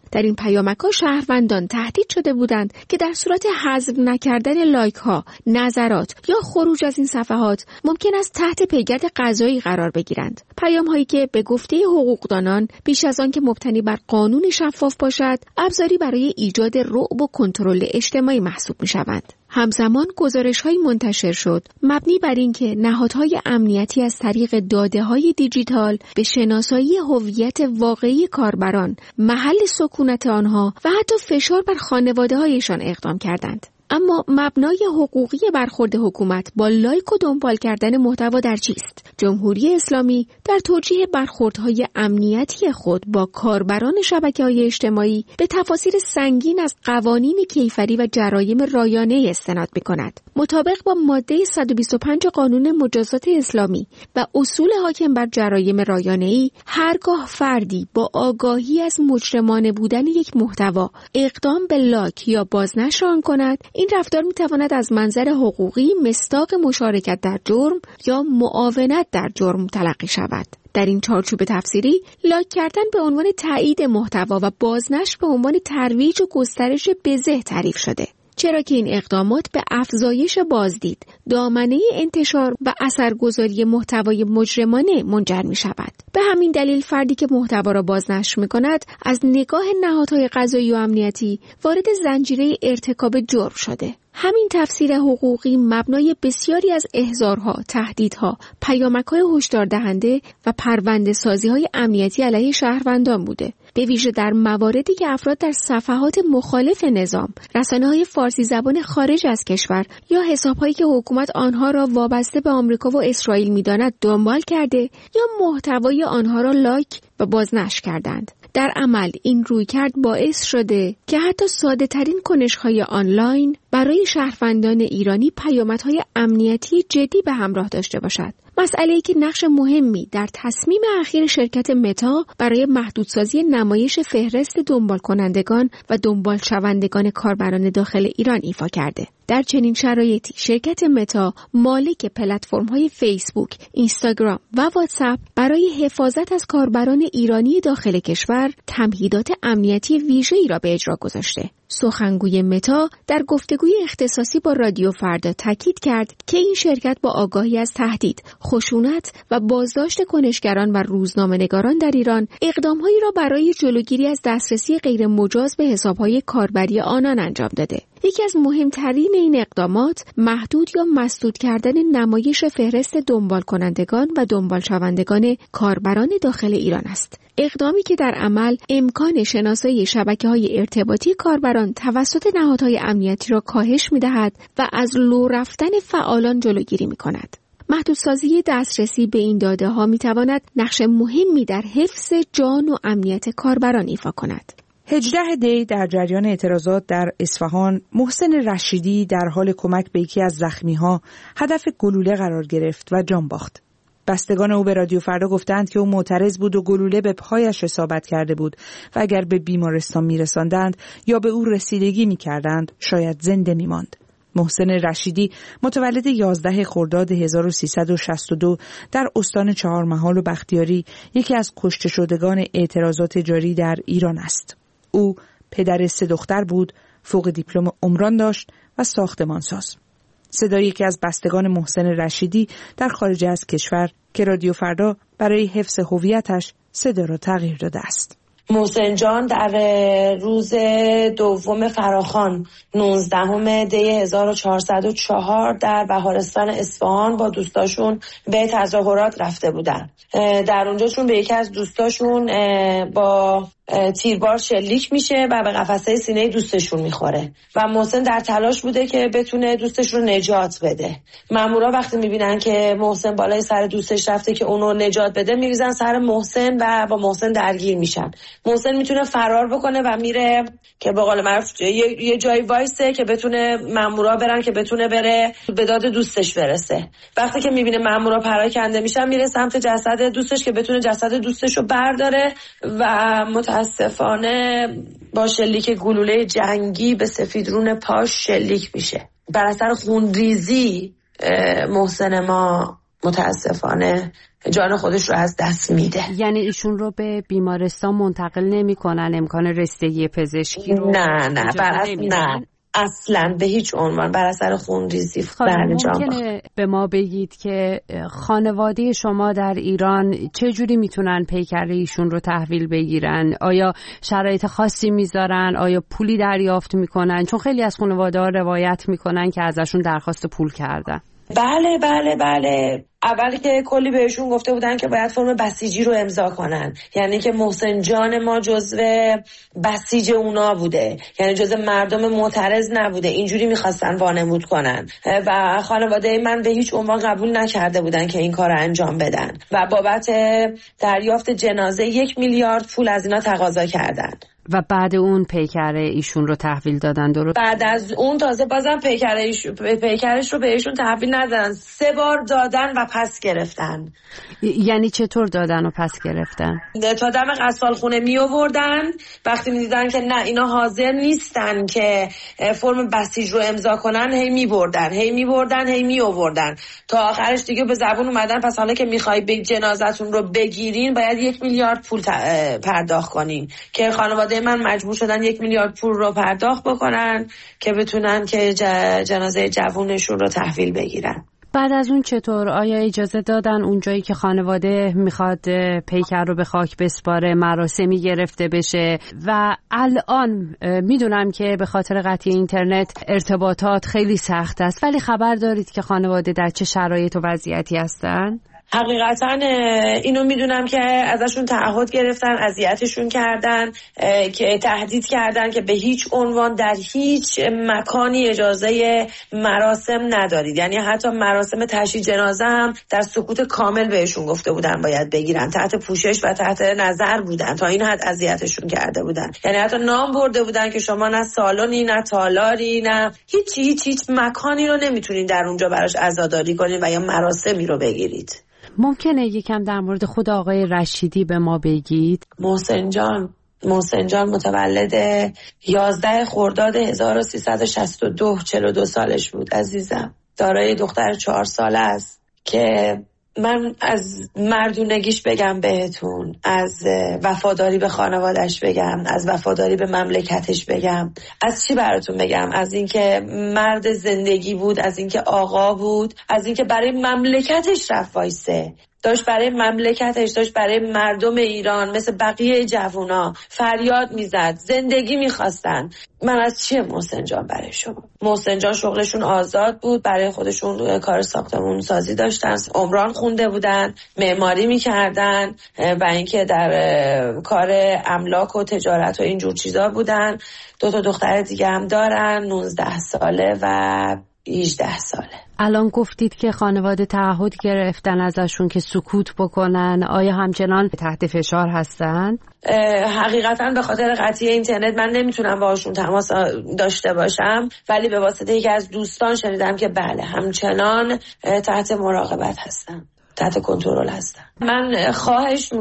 در این پیامک‌ها شهروندان تهدید شده بودند که در صورت حذف نکردن لایک‌ها، نظرات یا خروج از این صفحات ممکن است تحت پیگرد قضایی قرار بگیرند. پیام‌هایی که به گفته حقوقدانان بیش از آن که مبتنی بر قانون شفاف باشد، ابزاری برای ایجاد رعب و کنترل اجتماعی محسوب می‌شوند. همزمان گزارش‌هایی منتشر شد مبنی بر اینکه نهادهای امنیتی از طریق داده‌های دیجیتال به شناسایی هویت واقعی کاربران، محل سکونت آنها و حتی فشار بر خانواده‌هایشان اقدام کردند. اما مبنای حقوقی برخورد حکومت با لایک و دنبال کردن محتوا در چیست؟ جمهوری اسلامی در توجیه برخوردهای امنیتی خود با کاربران شبکه‌های اجتماعی به تفاسیر سنگین از قوانین کیفری و جرایم رایانه استناد می‌کند. مطابق با ماده 125 قانون مجازات اسلامی و اصول حاکم بر جرایم رایانه‌ای، هرگاه فردی با آگاهی از مجرمانه بودن یک محتوا اقدام به لاک یا بازنشر آن کند، این رفتار می‌تواند از منظر حقوقی مصداق مشارکت در جرم یا معاونت در جرم تلقی شود. در این چارچوب تفسیری، لایک کردن به عنوان تایید محتوا و بازنشر به عنوان ترویج و گسترش بزه تعریف شده. چرا که این اقدامات به افزایش بازدید، دامنه انتشار و اثرگذاری محتوای مجرمانه منجر می شود. به همین دلیل فردی که محتوا را بازنشر می کند از نگاه نهادهای قضایی و امنیتی وارد زنجیره ارتکاب جرم شده. همین تفسیر حقوقی مبنای بسیاری از احضارها، تهدیدها، پیامک‌های هشدار دهنده و پرونده‌سازی‌های امنیتی علیه شهروندان بوده. به ویژه در مواردی که افراد در صفحات مخالف نظام، رسانه‌های فارسی زبان خارج از کشور یا حساب‌هایی که حکومت آنها را وابسته به آمریکا و اسرائیل می‌داند دنبال کرده یا محتوای آنها را لایک و بازنشر کردند. در عمل این رویکرد باعث شده که حتی ساده‌ترین کنش‌های آنلاین برای شهروندان ایرانی پیامدهای امنیتی جدی به همراه داشته باشد. مسئله‌ای که نقش مهمی در تصمیم اخیر شرکت متا برای محدودسازی نمایش فهرست دنبال کنندگان و دنبال شوندگان کاربران داخل ایران ایفا کرده. در چنین شرایطی شرکت متا مالک پلتفرم‌های فیسبوک، اینستاگرام و واتساپ برای حفاظت از کاربران ایرانی داخل کشور تمهیدات امنیتی ویژه‌ای را به اجرا گذاشته. سخنگوی متا در گفتگوی اختصاصی با رادیو فردا تاکید کرد که این شرکت با آگاهی از تهدید، خشونت و بازداشت کنشگران و روزنامه‌نگاران در ایران اقدام‌هایی را برای جلوگیری از دسترسی غیر مجاز به حساب‌های کاربری آنان انجام داده. یکی از مهمترین این اقدامات محدود یا مسدود کردن نمایش فهرست دنبال کنندگان و دنبال شوندگان کاربران داخل ایران است. اقدامی که در عمل امکان شناسایی شبکه‌های ارتباطی کاربران توسط نهادهای امنیتی را کاهش می‌دهد و از لو رفتن فعالان جلوگیری می‌کند. محدودسازی دسترسی به این داده‌ها می‌تواند نقش مهمی در حفظ جان و امنیت کاربران ایفا کند. 18 دی در جریان اعتراضات در اصفهان، محسن رشیدی در حال کمک به یکی از زخمی‌ها هدف گلوله قرار گرفت و جان باخت. بستگان او به رادیو فردا گفتند که او معترض بود و گلوله به پایش اصابت کرده بود و اگر به بیمارستان می‌رساندند یا به او رسیدگی می‌کردند شاید زنده می‌ماند. محسن رشیدی متولد 11 خرداد 1362 در استان چهارمحال و بختیاری یکی از کشته شدگان اعتراضات جاری در ایران است. او پدر 3 دختر بود، فوق دیپلم عمران داشت و ساختمانساز. صدای یکی از بستگان محسن رشیدی در خارج از کشور که رادیو فردا برای حفظ هویتش صدا را تغییر داده است. محسن جان در روز 2 فراخوان 19 دی 1404 در بهارستان اصفهان با دوستاشون به تظاهرات رفته بودن. در اونجا چون به یکی از دوستاشون با تیربار شلیک میشه و به قفسه سینه دوستشون میخوره و محسن در تلاش بوده که بتونه دوستش رو نجات بده. مامورا وقتی میبینن که محسن بالای سر دوستش رفته که اونو نجات بده، میریزن سر محسن و با محسن درگیر میشن. محسن میتونه فرار بکنه و میره که به قول معروف یه جای وایسه که بتونه مامورا برن که بتونه بره به داد دوستش برسه. وقتی که میبینه مامورا پراکنده میشن، میره سمت جسد دوستش که بتونه جسد دوستش رو برداره و متاسفانه با شلیک گلوله جنگی به سفیدرون پاش شلیک میشه. بر اثر خونریزی محسن ما متاسفانه جان خودش رو از دست میده. یعنی ایشون رو به بیمارستان منتقل نمی‌کنن، امکان رسیدگی پزشکی رو نه اصلا به هیچ عنوان بر اثر خونریزی ممکنه به ما بگید که خانواده شما در ایران چه جوری میتونن پیکر ایشون رو تحویل بگیرن؟ آیا شرایط خاصی میذارن؟ آیا پولی دریافت میکنن؟ چون خیلی از خانواده‌ها روایت میکنن که ازشون درخواست پول کردن. بله. اولی که کلی بهشون گفته بودن که باید فرم بسیجی رو امضا کنن، یعنی که محسن جان ما جزو بسیج اونا بوده، یعنی جزو مردم معترض نبوده. اینجوری میخواستن وانمود کنن و خانواده من به هیچ عنوان قبول نکرده بودن که این کار رو انجام بدن و بابت دریافت جنازه 1 میلیارد پول از اینا تقاضا کردن. و بعد اون پیکر ایشون رو تحویل دادن. درست؟ بعد از اون تازه بازم پیکرش رو بهشون تحویل ندادن، 3 بار دادن و پس گرفتن. یعنی چطور دادن و پس گرفتن؟ تا دم قصال خونه می آوردن، وقتی می دیدن که نه اینا حاضر نیستن که فرم بسیج رو امضا کنن، هی می آوردن تا آخرش دیگه به زبون اومدن پس حالا که میخوای به جنازتون رو بگیرین باید 1 میلیارد پول پرداخت کنین، که خانواده من مجبور شدن 1 میلیارد پول رو پرداخت بکنن که بتونن که جنازه جوونشون رو تحویل بگیرن. بعد از اون چطور؟ آیا اجازه دادن اونجایی که خانواده میخواد پیکر رو به خاک بسپاره مراسمی گرفته بشه؟ و الان میدونم که به خاطر قطعی اینترنت ارتباطات خیلی سخت است، ولی خبر دارید که خانواده در چه شرایط و وضعیتی هستن؟ حقیقتا اینو میدونم که ازشون تعهد گرفتن، اذیتشون کردن، که تهدید کردن که به هیچ عنوان در هیچ مکانی اجازه مراسم ندارید، یعنی حتی مراسم تشییع جنازه هم در سکوت کامل بهشون گفته بودن باید بگیرن، تحت پوشش و تحت نظر بودن، تا این حد اذیتشون کرده بودن. یعنی حتی نام برده بودن که شما نه سالنی نه تالاری نه هیچ مکانی رو نمیتونین در اونجا براش عزاداری کنین و یا مراسمی رو بگیرید. ممکنه یکم در مورد خود آقای رشیدی به ما بگید؟ محسن جان متولد 11 خرداد 1362 42 سالش بود عزیزم. دارای دختر 4 ساله است که من از مردونگیش بگم بهتون، از وفاداری به خانوادش بگم، از وفاداری به مملکتش بگم، از چی براتون بگم؟ از اینکه مرد زندگی بود، از اینکه آقا بود، از اینکه برای مملکتش رفت وایسه، داشت برای مملکتش، داشت برای مردم ایران مثل بقیه جوونا فریاد میزد، زندگی میخواستن. من از چیه محسن جان برای شما؟ محسن جان شغلشون آزاد بود، برای خودشون کار ساختمون سازی داشتن، عمران خونده بودن، معماری میکردن و اینکه در کار املاک و تجارت و اینجور چیزا بودن. 2 دختر دیگه هم دارن، 19 ساله و 18 ساله. الان گفتید که خانواده تعهد گرفتن ازشون که سکوت بکنن، آیا همچنان تحت فشار هستن؟ حقیقتا به خاطر قطعی اینترنت من نمیتونم باهاشون تماس داشته باشم، ولی به واسطه یکی از دوستان شنیدم که بله همچنان تحت مراقبت هستن، تحت کنترل هستن. من خواهش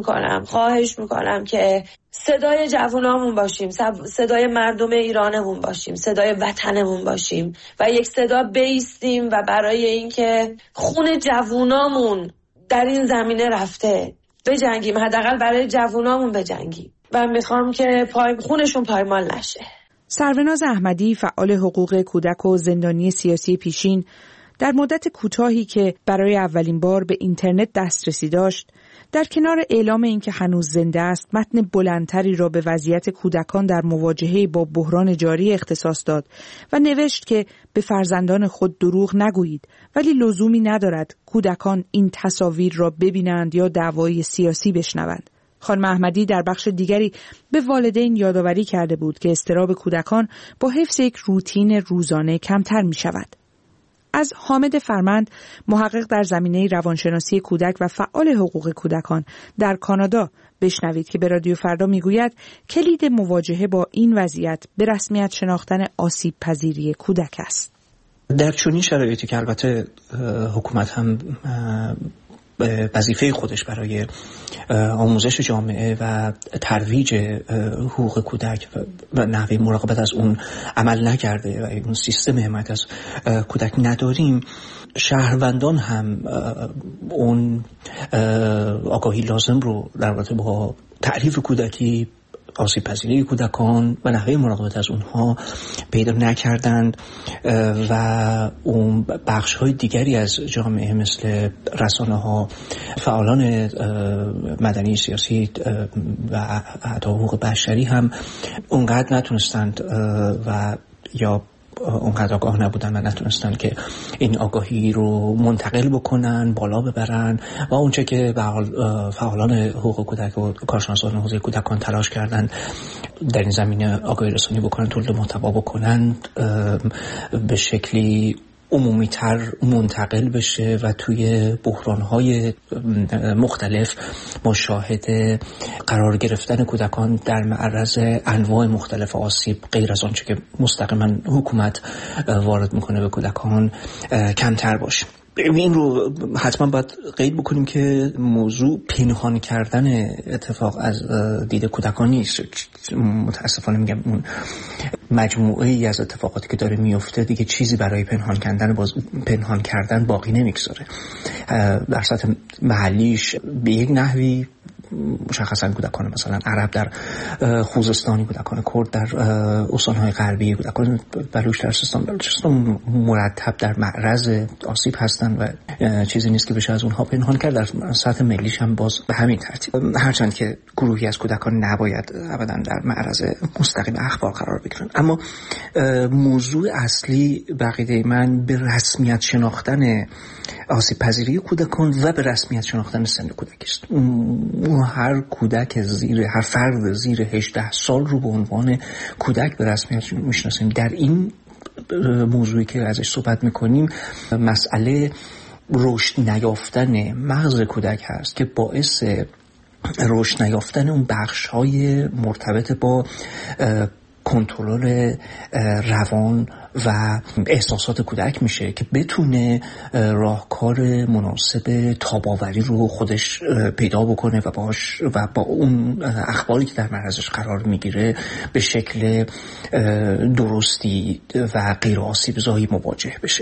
میکنم که صدای جوانامون باشیم، صدای مردم ایرانمون باشیم، صدای وطنمون باشیم و یک صدا بایستیم و برای اینکه خون جوانامون در این زمینه رفته بجنگیم، حداقل برای جوانامون بجنگیم و میخوام که خونشون پایمال نشه. سروناز احمدی، فعال حقوق کودک و زندانی سیاسی پیشین، در مدت کوتاهی که برای اولین بار به اینترنت دسترسی داشت، در کنار اعلام اینکه هنوز زنده است، متن بلندتری را به وضعیت کودکان در مواجهه با بحران جاری اختصاص داد و نوشت که به فرزندان خود دروغ نگویید، ولی لزومی ندارد کودکان این تصاویر را ببینند یا دعوای سیاسی بشنوند. خانم احمدی در بخش دیگری به والدین یادآوری کرده بود که اضطراب کودکان با حفظ یک روتین روزانه کمتر می شود. از حامد فرمند، محقق در زمینه روانشناسی کودک و فعال حقوق کودکان در کانادا، بشنوید که به رادیو فردا میگوید کلید مواجهه با این وضعیت به رسمیت شناختن آسیب پذیری کودک است. در چنین شرایطی که البته حکومت هم وظیفه خودش برای آموزش جامعه و ترویج حقوق کودک و نحوه مراقبت از اون عمل نکرده و اون سیستم حمایت از کودک نداریم، شهروندان هم اون آگاهی لازم رو در رابطه با تعریف کودکی، آسیب پذیری کودکان و نحوه مراقبت از اونها پیدا نکردند و اون بخش های دیگری از جامعه مثل رسانه ها، فعالان مدنی سیاسی و حتی حقوق بشری هم اونقدر نتونستند و یا اونقدر آگاه نبودن و نتونستن که این آگاهی رو منتقل بکنن، بالا ببرن و اونچه که فعالان حقوق کودک و کارشناسان حقوق کودکان تلاش کردن در این زمینه آگاهی رسانی بکنن، تولید محتوا بکنن، به شکلی عمومی‌تر منتقل بشه و توی بحران‌های مختلف ما شاهد قرار گرفتن کودکان در معرض انواع مختلف آسیب غیر از آنچه که مستقیما حکومت وارد میکنه به کودکان کمتر باشه. این رو حتما باید قید بکنیم که موضوع پنهان کردن اتفاق از دید کودکان نیست. متاسفانه میگم اون مجموعه ای از اتفاقاتی که داره میفته دیگه چیزی برای پنهان کردن باقی نمیگذاره. در سطح محلیش به یک نحوی مشخصا کودکان مثلا عرب در خوزستان، کودکان کرد در استان‌های غربی، کودکان بلوچ در بلوچستان مرتب در معرض آسیب هستند و چیزی نیست که بشه از اونها پنهان کرد. در سطح ملیش هم باز به همین ترتیب، هرچند که گروهی از کودکان نباید ابدا در معرض مستقیم اخبار قرار بگیرن. اما موضوع اصلی بقیده من به رسمیت شناختن آسیب پذیری کودکان و به رسمیت شناختن سن کودک است. هر کودک هر فرد زیر 18 سال رو به عنوان کودک به رسمیت میشناسیم. در این موضوعی که ازش صحبت میکنیم مسئله رشد نیافتن مغز کودک هست که باعث رشد نیافتن اون بخش‌های مرتبط با کنترل روان و احساسات کودک میشه که بتونه راهکار مناسب تاب‌آوری رو خودش پیدا بکنه و با اون اخباری که در معرضش قرار میگیره به شکل درستی و غیر آسیب زایی مواجه بشه.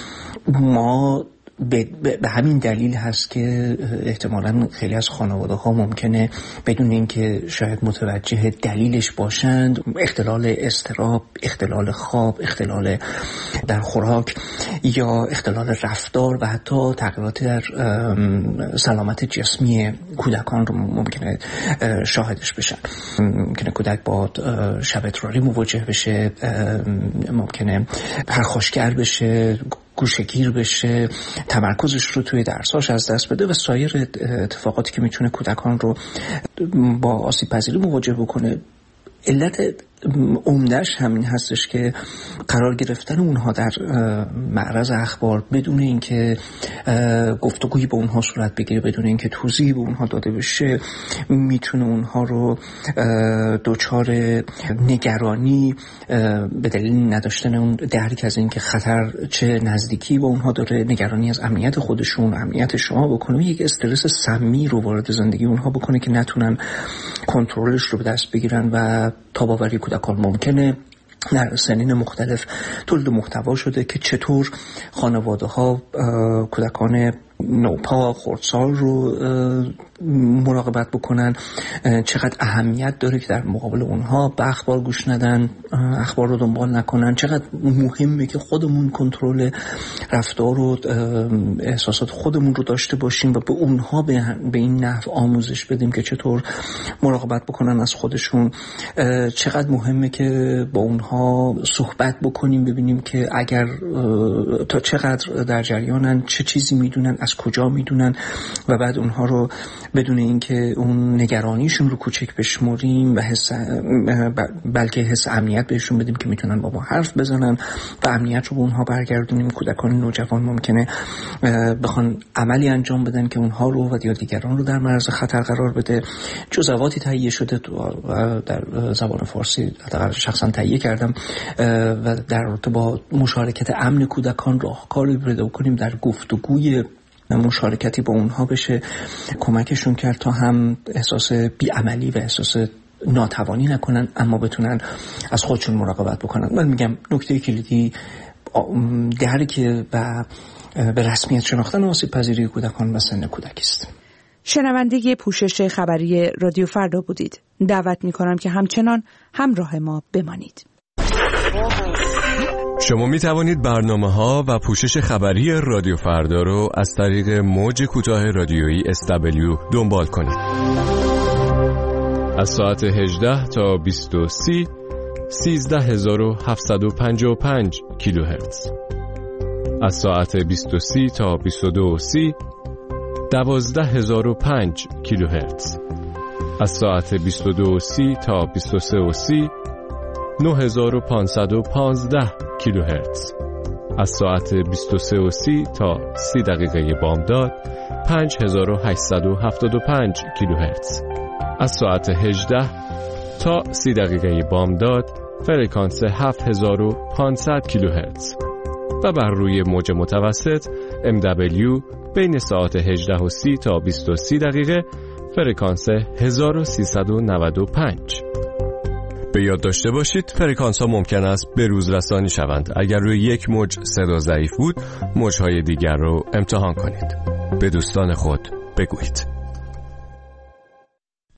ما به همین دلیل هست که احتمالاً خیلی از خانواده ها ممکنه بدون اینکه شاید متوجه دلیلش باشند، اختلال اضطراب، اختلال خواب، اختلال در خوراک یا اختلال رفتار و حتی تغییرات در سلامت جسمی کودکان رو ممکنه شاهدش بشن. ممکنه کودک با شب اضطراری مواجه بشه، ممکنه پرخاشگر بشه، گوشه‌گیر بشه، تمرکزش رو توی درساش از دست بده و سایر اتفاقاتی که میتونه کودکان رو با آسیب پذیری مواجه بکنه. علت عمده‌اش همین هستش که قرار گرفتن اونها در معرض اخبار بدون اینکه گفتگویی با اونها صورت بگیره، بدون اینکه توضیحی به اونها داده بشه، میتونه اونها رو دچار نگرانی به دلیل نداشتن اون درک از اینکه خطر چه نزدیکی با اونها داره، نگرانی از امنیت خودشون، امنیت شما بکنه، یک استرس سمی رو وارد زندگی اونها بکنه که نتونن کنترلش رو به دست بگیرن و تاب‌آوری کودکان ممکنه. در سنین مختلف تولید محتوا شده که چطور خانواده ها کودکان نوپا، خردسال رو مراقبت بکنن، چقدر اهمیت داره که در مقابل اونها به اخبار گوش ندن، اخبار رو دنبال نکنن، چقدر مهمه که خودمون کنترل رفتار و احساسات خودمون رو داشته باشیم و به اونها به این نحو آموزش بدیم که چطور مراقبت بکنن از خودشون. چقدر مهمه که با اونها صحبت بکنیم، ببینیم که اگر تا چقدر در جریانن، چه چیزی میدونن، از کجا میدونن و بعد اونها رو بدون اینکه اون نگرانیشون رو کوچک بشمریم و بلکه حس امنیت بهشون بدیم که میتونن با ما حرف بزنن و امنیت رو به اونها برگردونیم. کودکان نوجوان ممکنه بخوان عملی انجام بدن که اونها رو و یا دیگران رو در معرض خطر قرار بده. جزواتی تهیه شده در زبان فارسی، شخصا تهیه کردم و در رابطه با مشارکت امن کودکان راهکاری پیدا کنیم در گفتگوی مشارکتی با اونها بشه، کمکشون کرد تا هم احساس بی‌عملی و احساس ناتوانی نکنن اما بتونن از خودشون مراقبت بکنن. من میگم نکته کلیدی درک و به رسمیت شناختن آسیب پذیری کودکان و سن کودکی است. شنونده پوشش خبری رادیو فردا بودید. دعوت می‌کنم که همچنان همراه ما بمانید. شما می توانید برنامه‌ها و پوشش خبری رادیو فردا رو از طریق موج کوتاه رادیویی SW دنبال کنید. از ساعت 18 تا 20:30 13755 کیلوهرتز. از ساعت 20:30 تا 22:30 12005 کیلوهرتز. از ساعت 22:30 تا 23:30 9515 کیلوهرتز. از ساعت 23:30 تا 30 دقیقه بامداد 5875 کیلوهرتز. از ساعت 18 تا 30 دقیقه بامداد فرکانس 7500 کیلوهرتز و بر روی موج متوسط MW بین ساعت 18:30 تا 20:30 دقیقه فرکانس 1395. به یاد داشته باشید فرکانس ها ممکن است به روز رسانی شوند. اگر روی یک موج صدا ضعیف بود، موج‌های دیگر رو امتحان کنید. به دوستان خود بگویید.